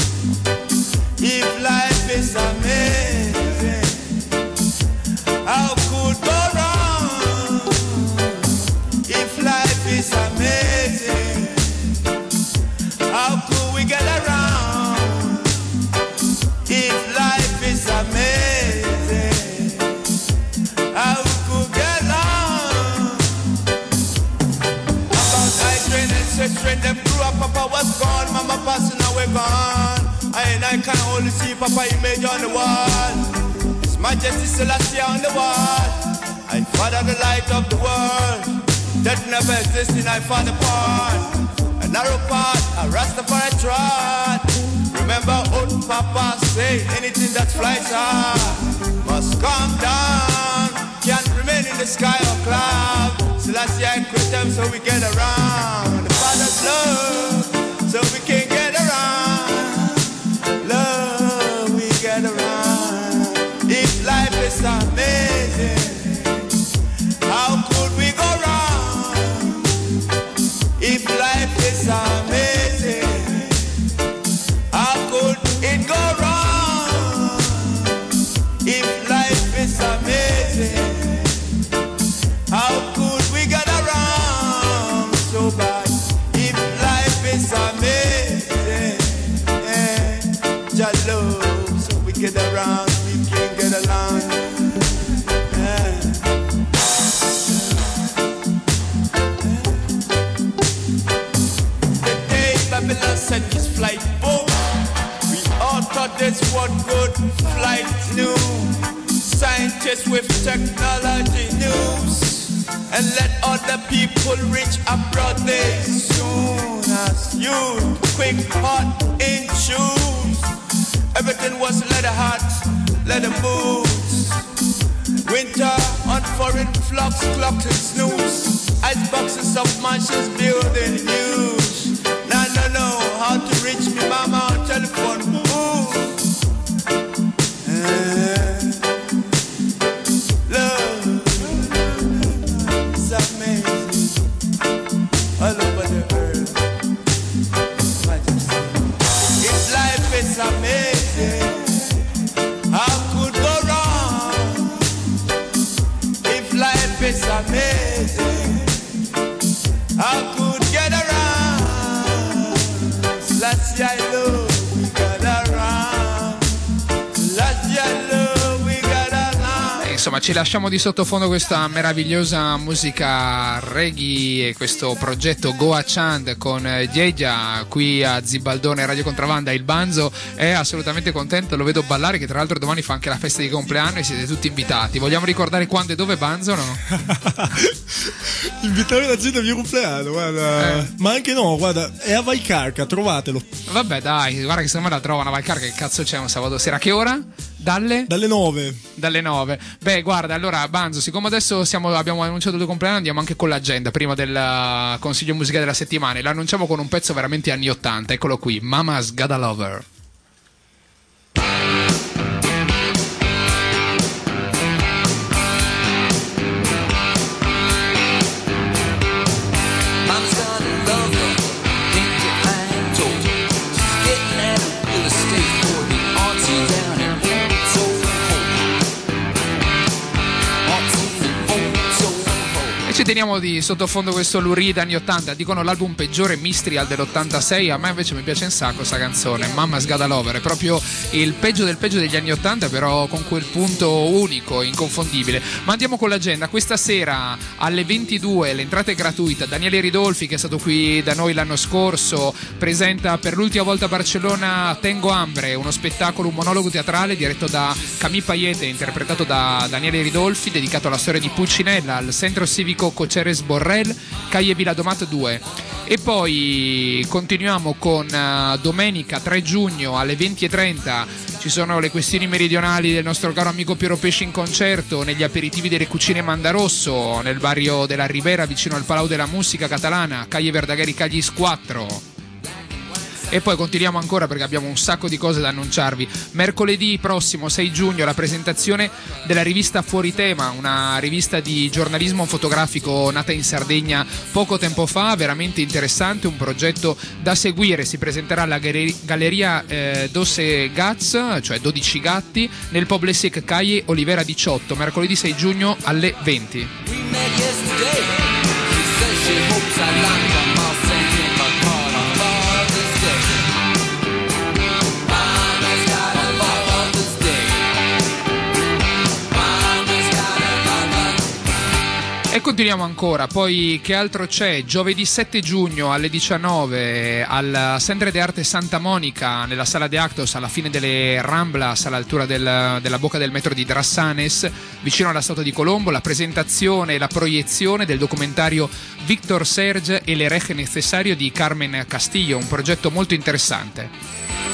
If life is amazing, how could go wrong? If life is amazing, how could we get around? If life is amazing, how could get on? About high train and sex train, them grew up, Papa was gone, Mama passing away gone. I can only see Papa image on the wall. His Majesty Selassie on the wall. I father the light of the world. That never existed, I found a part. A narrow path, a Rastafari trot. Remember old Papa say, anything that flies high must come down. Can't remain in the sky or cloud. Selassie I quit them so we get around. The Father's love, so we can get around. Love, we get around. If life is amazing, how could we go wrong? If life is amazing, how could it go wrong? If life is amazing, how could we get around so bad? If life is amazing, Jah love, so we get around, we can get along. The day Babylon set his flight boom, we all thought this what good flight knew. Scientists with technology news, and let other people reach abroad they soon as you quick hot in shoes. Everything was leather hot, leather boots. Winter on foreign flocks, clocked and snooze. Ice boxes of mansions building huge. Now I don't know how to reach me mama on telephone booth. Love is amazing all over the earth. If life is amazing, how could go wrong? If life is amazing, how could get around? Selassie I love, we got around. Selassie I love, we got around. Insomma, ci lasciamo di sottofondo questa meravigliosa musica reggae e questo progetto Goa Chand con Yeja qui a Zibaldone Radio Contrabanda. Il Banzo è assolutamente contento, lo vedo ballare, che tra l'altro domani fa anche la festa di compleanno e siete tutti invitati. Vogliamo ricordare quando e dove, Banzo, no? Invitare la gente al mio compleanno, guarda. Ma anche no, guarda, è a Valcarca, trovatelo. Vabbè, dai, guarda che se non me la trovano a Valcarca, che cazzo c'è un sabato sera? A che ora? Dalle 9. Dalle 9. Beh, guarda, allora Banzo, siccome adesso abbiamo annunciato il tuo compleanno, andiamo anche con l'agenda prima del consiglio musicale della settimana e lo annunciamo con un pezzo veramente anni 80. Eccolo qui, Mama's Got a Lover. Ci teniamo di sottofondo questo Lou Reed anni 80. Dicono l'album peggiore Mystery dell'86. A me invece mi piace un sacco sta canzone, Mama's Got a Lover. È proprio il peggio del peggio degli anni 80, però con quel punto unico, inconfondibile. Ma andiamo con l'agenda. Questa sera alle 22 l'entrata è gratuita. Daniele Ridolfi, che è stato qui da noi l'anno scorso, presenta per l'ultima volta a Barcellona Tengo Hambre, uno spettacolo, un monologo teatrale diretto da Camille Paiete, interpretato da Daniele Ridolfi, dedicato alla storia di Pulcinella al centro civico Coceres Borrell, Calle Viladomat 2. E poi continuiamo con domenica 3 giugno alle 20:30. Ci sono le questioni meridionali del nostro caro amico Piero Pesci in concerto negli aperitivi delle Cucine Mandarosso, nel barrio della Ribera vicino al Palau della Musica Catalana, Calle Verdaguer Callis 4. E poi continuiamo ancora perché abbiamo un sacco di cose da annunciarvi. Mercoledì prossimo 6 giugno la presentazione della rivista Fuori Tema, una rivista di giornalismo fotografico nata in Sardegna poco tempo fa, veramente interessante, un progetto da seguire. Si presenterà alla Galleria Dosse Gats, cioè 12 gatti, nel Poblesec Calle Olivera 18, mercoledì 6 giugno alle 20. E continuiamo ancora, poi che altro c'è? Giovedì 7 giugno alle 19 al Centre de Arte Santa Monica, nella Sala de Actos, alla fine delle Ramblas, all'altura della bocca del metro di Drassanes, vicino alla Statua di Colombo, la presentazione e la proiezione del documentario Victor Serge e l'ereje necessario di Carmen Castillo, un progetto molto interessante.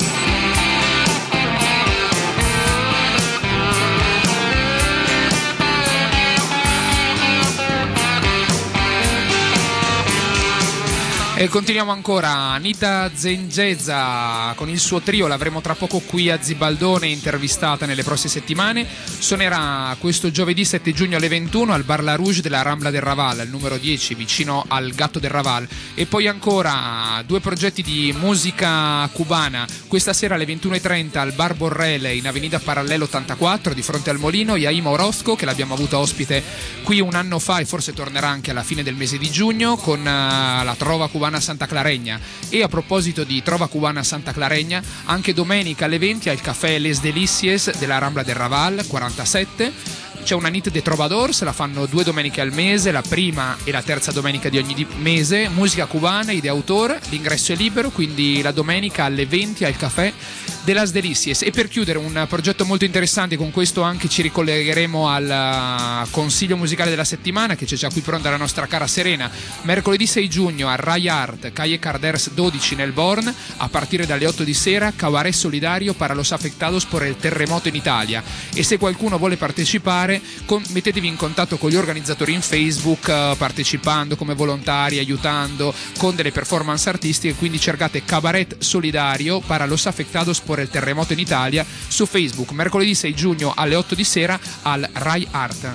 E continuiamo ancora, Anita Zengeza con il suo trio, l'avremo tra poco qui a Zibaldone, intervistata nelle prossime settimane. Suonerà questo giovedì 7 giugno alle 21 al Bar La Rouge della Rambla del Raval, al numero 10, vicino al Gatto del Raval. E poi ancora 2 progetti di musica cubana, questa sera alle 21:30 al Bar Borrele in Avenida Parallelo 84 di fronte al Molino, Yaima Orozco, che l'abbiamo avuto ospite qui un anno fa e forse tornerà anche alla fine del mese di giugno con la trova cubana Santa Claregna. E a proposito di trova cubana Santa Claregna, anche domenica alle 20 al caffè Les Delicias della Rambla del Raval 47 c'è una Nit de Trovadors, la fanno 2 domeniche al mese, la prima e la terza domenica di ogni mese, musica cubana, idea autore, l'ingresso è libero, quindi la domenica alle 20 al caffè de Las Delicias. E per chiudere un progetto molto interessante, con questo anche ci ricollegheremo al consiglio musicale della settimana che c'è già qui pronta la nostra cara Serena. Mercoledì 6 giugno a Rai Art, Calle Carders 12 nel Born, a partire dalle 8 di sera, cabaret solidario para los afectados por el terremoto in Italia. E se qualcuno vuole partecipare, mettetevi in contatto con gli organizzatori in Facebook, partecipando come volontari, aiutando con delle performance artistiche, quindi cercate cabaret solidario para los afectados por el terremoto in Italia su Facebook, mercoledì 6 giugno alle 8 di sera al Rai Art.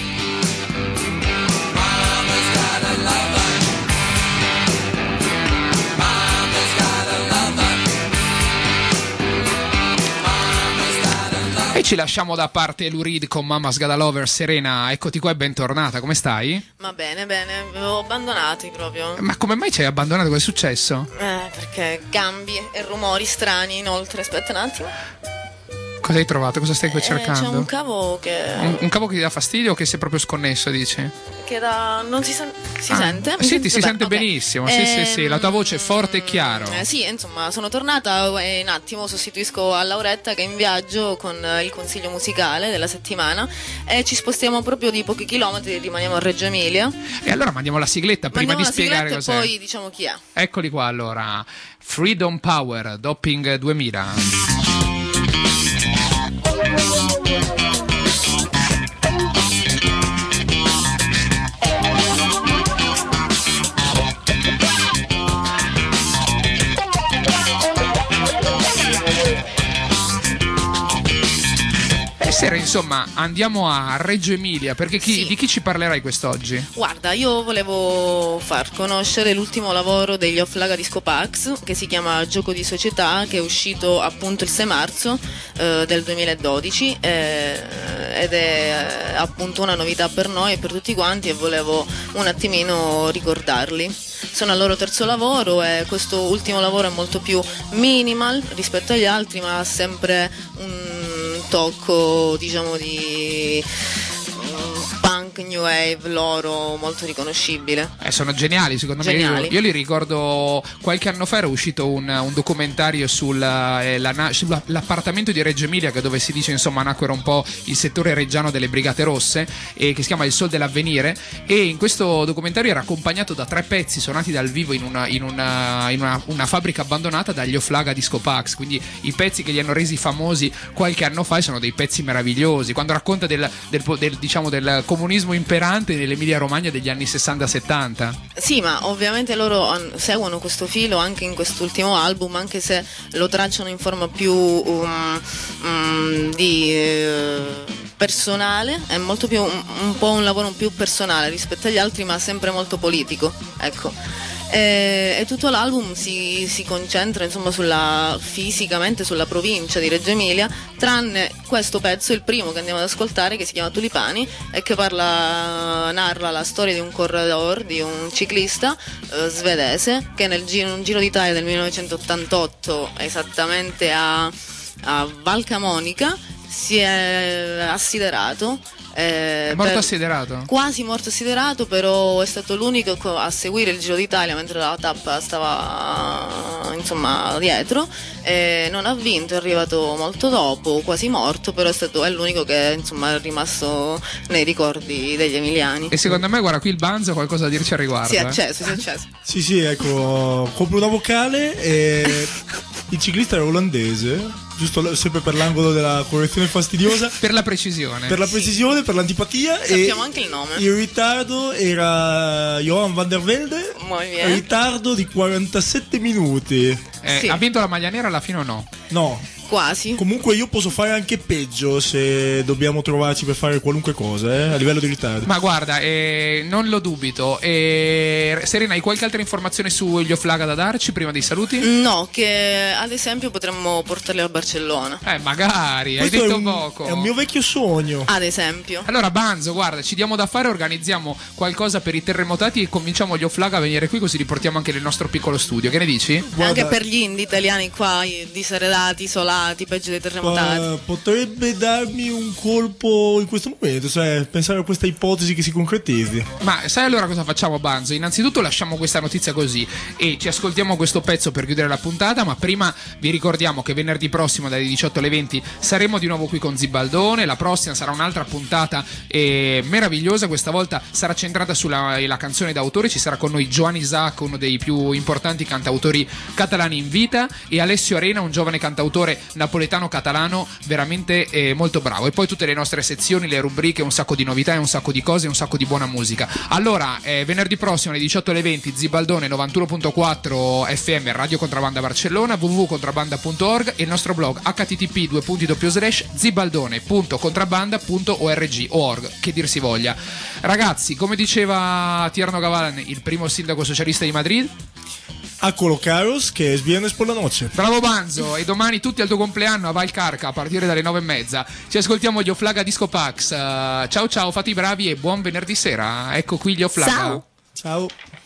E ci lasciamo da parte Lou Reed con Mama's Got a Lover. Serena, eccoti qua e bentornata, come stai? Ma bene, bene, vi avevo abbandonati proprio. Ma come mai ci hai abbandonato? Cosa è successo? Perché gambi e rumori strani inoltre. Aspetta un attimo. Cosa hai trovato? Cosa stai cercando? C'è un cavo che... Un cavo che ti dà fastidio o che si è proprio sconnesso, dici? Che non si sente? Sì, ti si sente benissimo. Sì, la tua voce è forte e chiaro. Sì, insomma, sono tornata e un attimo sostituisco a Lauretta che è in viaggio con il consiglio musicale della settimana e ci spostiamo proprio di pochi chilometri, rimaniamo a Reggio Emilia. E allora mandiamo la sigletta prima di spiegare cos'è. E poi diciamo chi è. Eccoli qua allora. Freedom Power, Doping 2000. Sera, insomma, andiamo a Reggio Emilia perché di chi ci parlerai quest'oggi? Guarda, io volevo far conoscere l'ultimo lavoro degli Offlaga Disco Pax che si chiama Gioco di Società, che è uscito appunto il 6 marzo del 2012 ed è appunto una novità per noi e per tutti quanti e volevo un attimino ricordarli. Sono al loro terzo lavoro e questo ultimo lavoro è molto più minimal rispetto agli altri, ma ha sempre un tocco, diciamo, di punk, new wave, loro molto riconoscibile. Sono geniali, secondo me. Io li ricordo, qualche anno fa era uscito un documentario sull'appartamento di Reggio Emilia, che dove si dice insomma nacquero un po' il settore reggiano delle Brigate Rosse, e che si chiama Il Sol dell'Avvenire, e in questo documentario era accompagnato da 3 pezzi suonati dal vivo in una fabbrica abbandonata dagli Offlaga Disco Pax, quindi i pezzi che li hanno resi famosi qualche anno fa, sono dei pezzi meravigliosi. Quando racconta del comunismo nazionalismo imperante nell'Emilia Romagna degli anni 60-70. Sì, ma ovviamente loro seguono questo filo anche in quest'ultimo album, anche se lo tracciano in forma più personale, è molto più un po' un lavoro più personale rispetto agli altri, ma sempre molto politico, ecco. E tutto l'album si concentra insomma fisicamente sulla provincia di Reggio Emilia, tranne questo pezzo, il primo che andiamo ad ascoltare, che si chiama Tulipani e che narra la storia di un corredor, di un ciclista svedese che in un Giro d'Italia del 1988, esattamente a Val Camonica, si è assiderato. È morto assiderato? Quasi morto assiderato, però è stato l'unico a seguire il Giro d'Italia mentre la tappa stava insomma dietro, e non ha vinto, è arrivato molto dopo, quasi morto, però è l'unico che insomma è rimasto nei ricordi degli emiliani. E secondo me, guarda, qui il Banzo ha qualcosa da dirci al riguardo. Si è acceso. Sì, ecco, compro una vocale e il ciclista era olandese, giusto sempre per l'angolo della correzione fastidiosa. Per la precisione. Per la precisione, per l'antipatia. Sappiamo anche il nome. Il ritardo era Johan van der Velde. Ritardo di 47 minuti. Sì. Ha vinto la maglia nera alla fine o no? No. Quasi. Comunque io posso fare anche peggio se dobbiamo trovarci per fare qualunque cosa, a livello di ritardo. Ma guarda, non lo dubito. Serena, hai qualche altra informazione sugli Oflaga da darci prima dei saluti? No, che ad esempio potremmo portarli a Barcellona. Magari, questo hai detto poco. È un mio vecchio sogno. Ad esempio. Allora Banzo, guarda, ci diamo da fare, organizziamo qualcosa per i terremotati e convinciamo gli Oflaga a venire qui, così li portiamo anche nel nostro piccolo studio. Che ne dici? Guarda, anche per gli indie italiani qua, diseredati, isolati, peggio dei terremotati. Potrebbe darmi un colpo in questo momento, cioè pensare a questa ipotesi che si concretizzi. Ma sai allora cosa facciamo, Banzo? Innanzitutto lasciamo questa notizia così e ci ascoltiamo questo pezzo per chiudere la puntata, ma prima vi ricordiamo che venerdì prossimo dalle 18 alle 20 saremo di nuovo qui con Zibaldone. La prossima sarà un'altra puntata meravigliosa, questa volta sarà centrata sulla canzone d'autore. Ci sarà con noi Joan Isaac, uno dei più importanti cantautori catalani in vita, e Alessio Arena, un giovane cantautore napoletano catalano veramente molto bravo. E poi tutte le nostre sezioni, le rubriche, un sacco di novità e un sacco di cose, un sacco di buona musica. Allora venerdì prossimo alle 18 alle 20 Zibaldone 91.4 FM Radio Contrabanda Barcellona, www.contrabanda.org e il nostro blog http://zibaldone.contrabanda.org, che dir si voglia. Ragazzi, come diceva Tierno Gavan, il primo sindaco socialista di Madrid, Accolo Caros, che es viernes por la noche. Bravo Banzo, e domani tutti al tuo compleanno a Valcarca a partire dalle 9:30. Ci ascoltiamo gli Oflaga Disco Pax. Ciao, fate i bravi e buon venerdì sera. Ecco qui gli Oflaga. Ciao.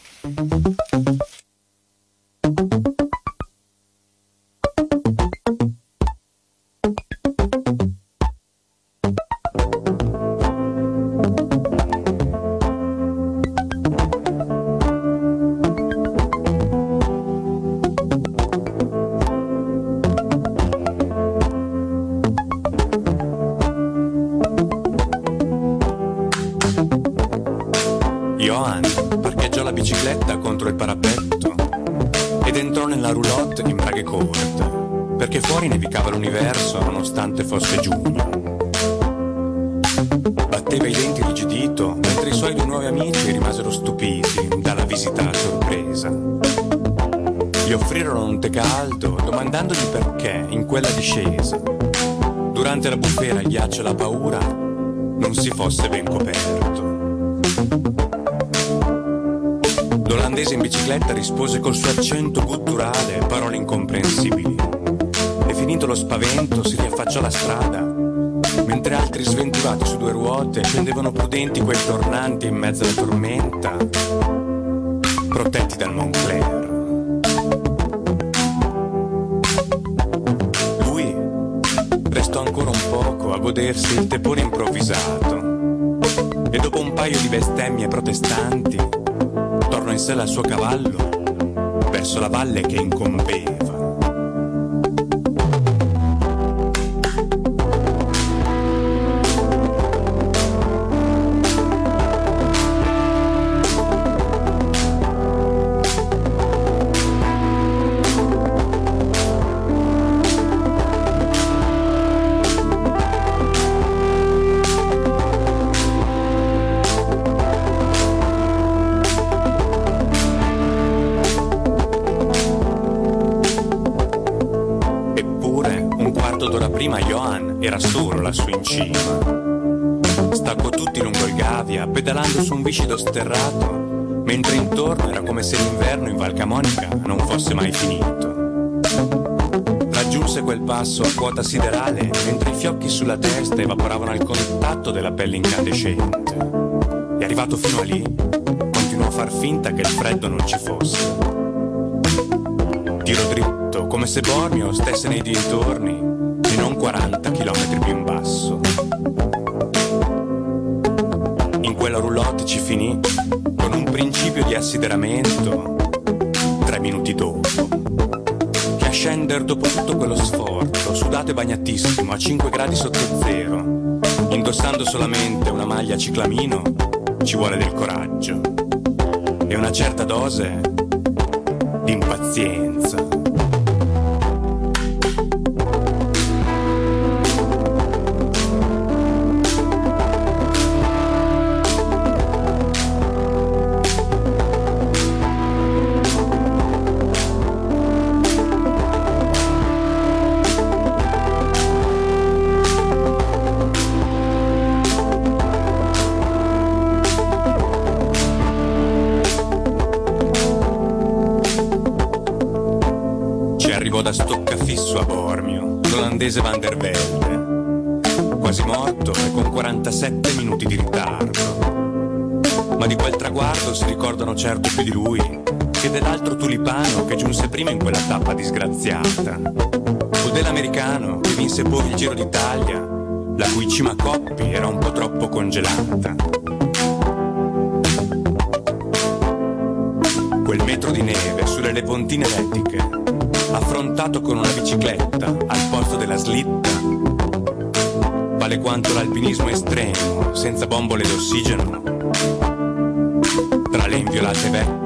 Johan parcheggiò la bicicletta contro il parapetto ed entrò nella roulotte in braghe corte, perché fuori nevicava l'universo nonostante fosse giugno. Batteva i denti irrigidito mentre i suoi due nuovi amici rimasero stupiti dalla visita a sorpresa. Gli offrirono un tè caldo domandandogli perché in quella discesa, durante la bufera, il ghiaccio e la paura, non si fosse ben coperto. L'olandese in bicicletta rispose col suo accento gutturale parole incomprensibili, e finito lo spavento si riaffacciò alla strada, mentre altri sventurati su due ruote scendevano prudenti quei tornanti in mezzo alla tormenta, protetti dal Moncler. Lui restò ancora un poco a godersi il tepore improvvisato, e dopo un paio di bestemmie protestanti tornò in sella al suo cavallo verso la valle che incombeva. prima Johan era solo lassù in cima. Staccò tutti lungo il Gavia, pedalando su un viscido sterrato, mentre intorno era come se l'inverno in Val Camonica non fosse mai finito. Raggiunse quel passo a quota siderale, mentre i fiocchi sulla testa evaporavano al contatto della pelle incandescente. E arrivato fino a lì, continuò a far finta che il freddo non ci fosse. Tiro dritto, come se Bormio stesse nei dintorni e non 40 chilometri più in basso. In quella roulotte ci finì con un principio di assideramento 3 minuti dopo. Che a scendere dopo tutto quello sforzo, sudato e bagnatissimo a 5 gradi sotto zero, indossando solamente una maglia ciclamino, ci vuole del coraggio e una certa dose di impazienza. Da stoccafisso a Bormio, l'olandese Van der Velde, quasi morto e con 47 minuti di ritardo. Ma di quel traguardo si ricordano certo più di lui che dell'altro tulipano che giunse prima in quella tappa disgraziata, o dell'americano che vinse poi il Giro d'Italia, la cui cima Coppi era un po' troppo congelata. Quel metro di neve sulle lepontine elettriche, affrontato con una bicicletta al posto della slitta, vale quanto l'alpinismo estremo senza bombole d'ossigeno tra le inviolate vette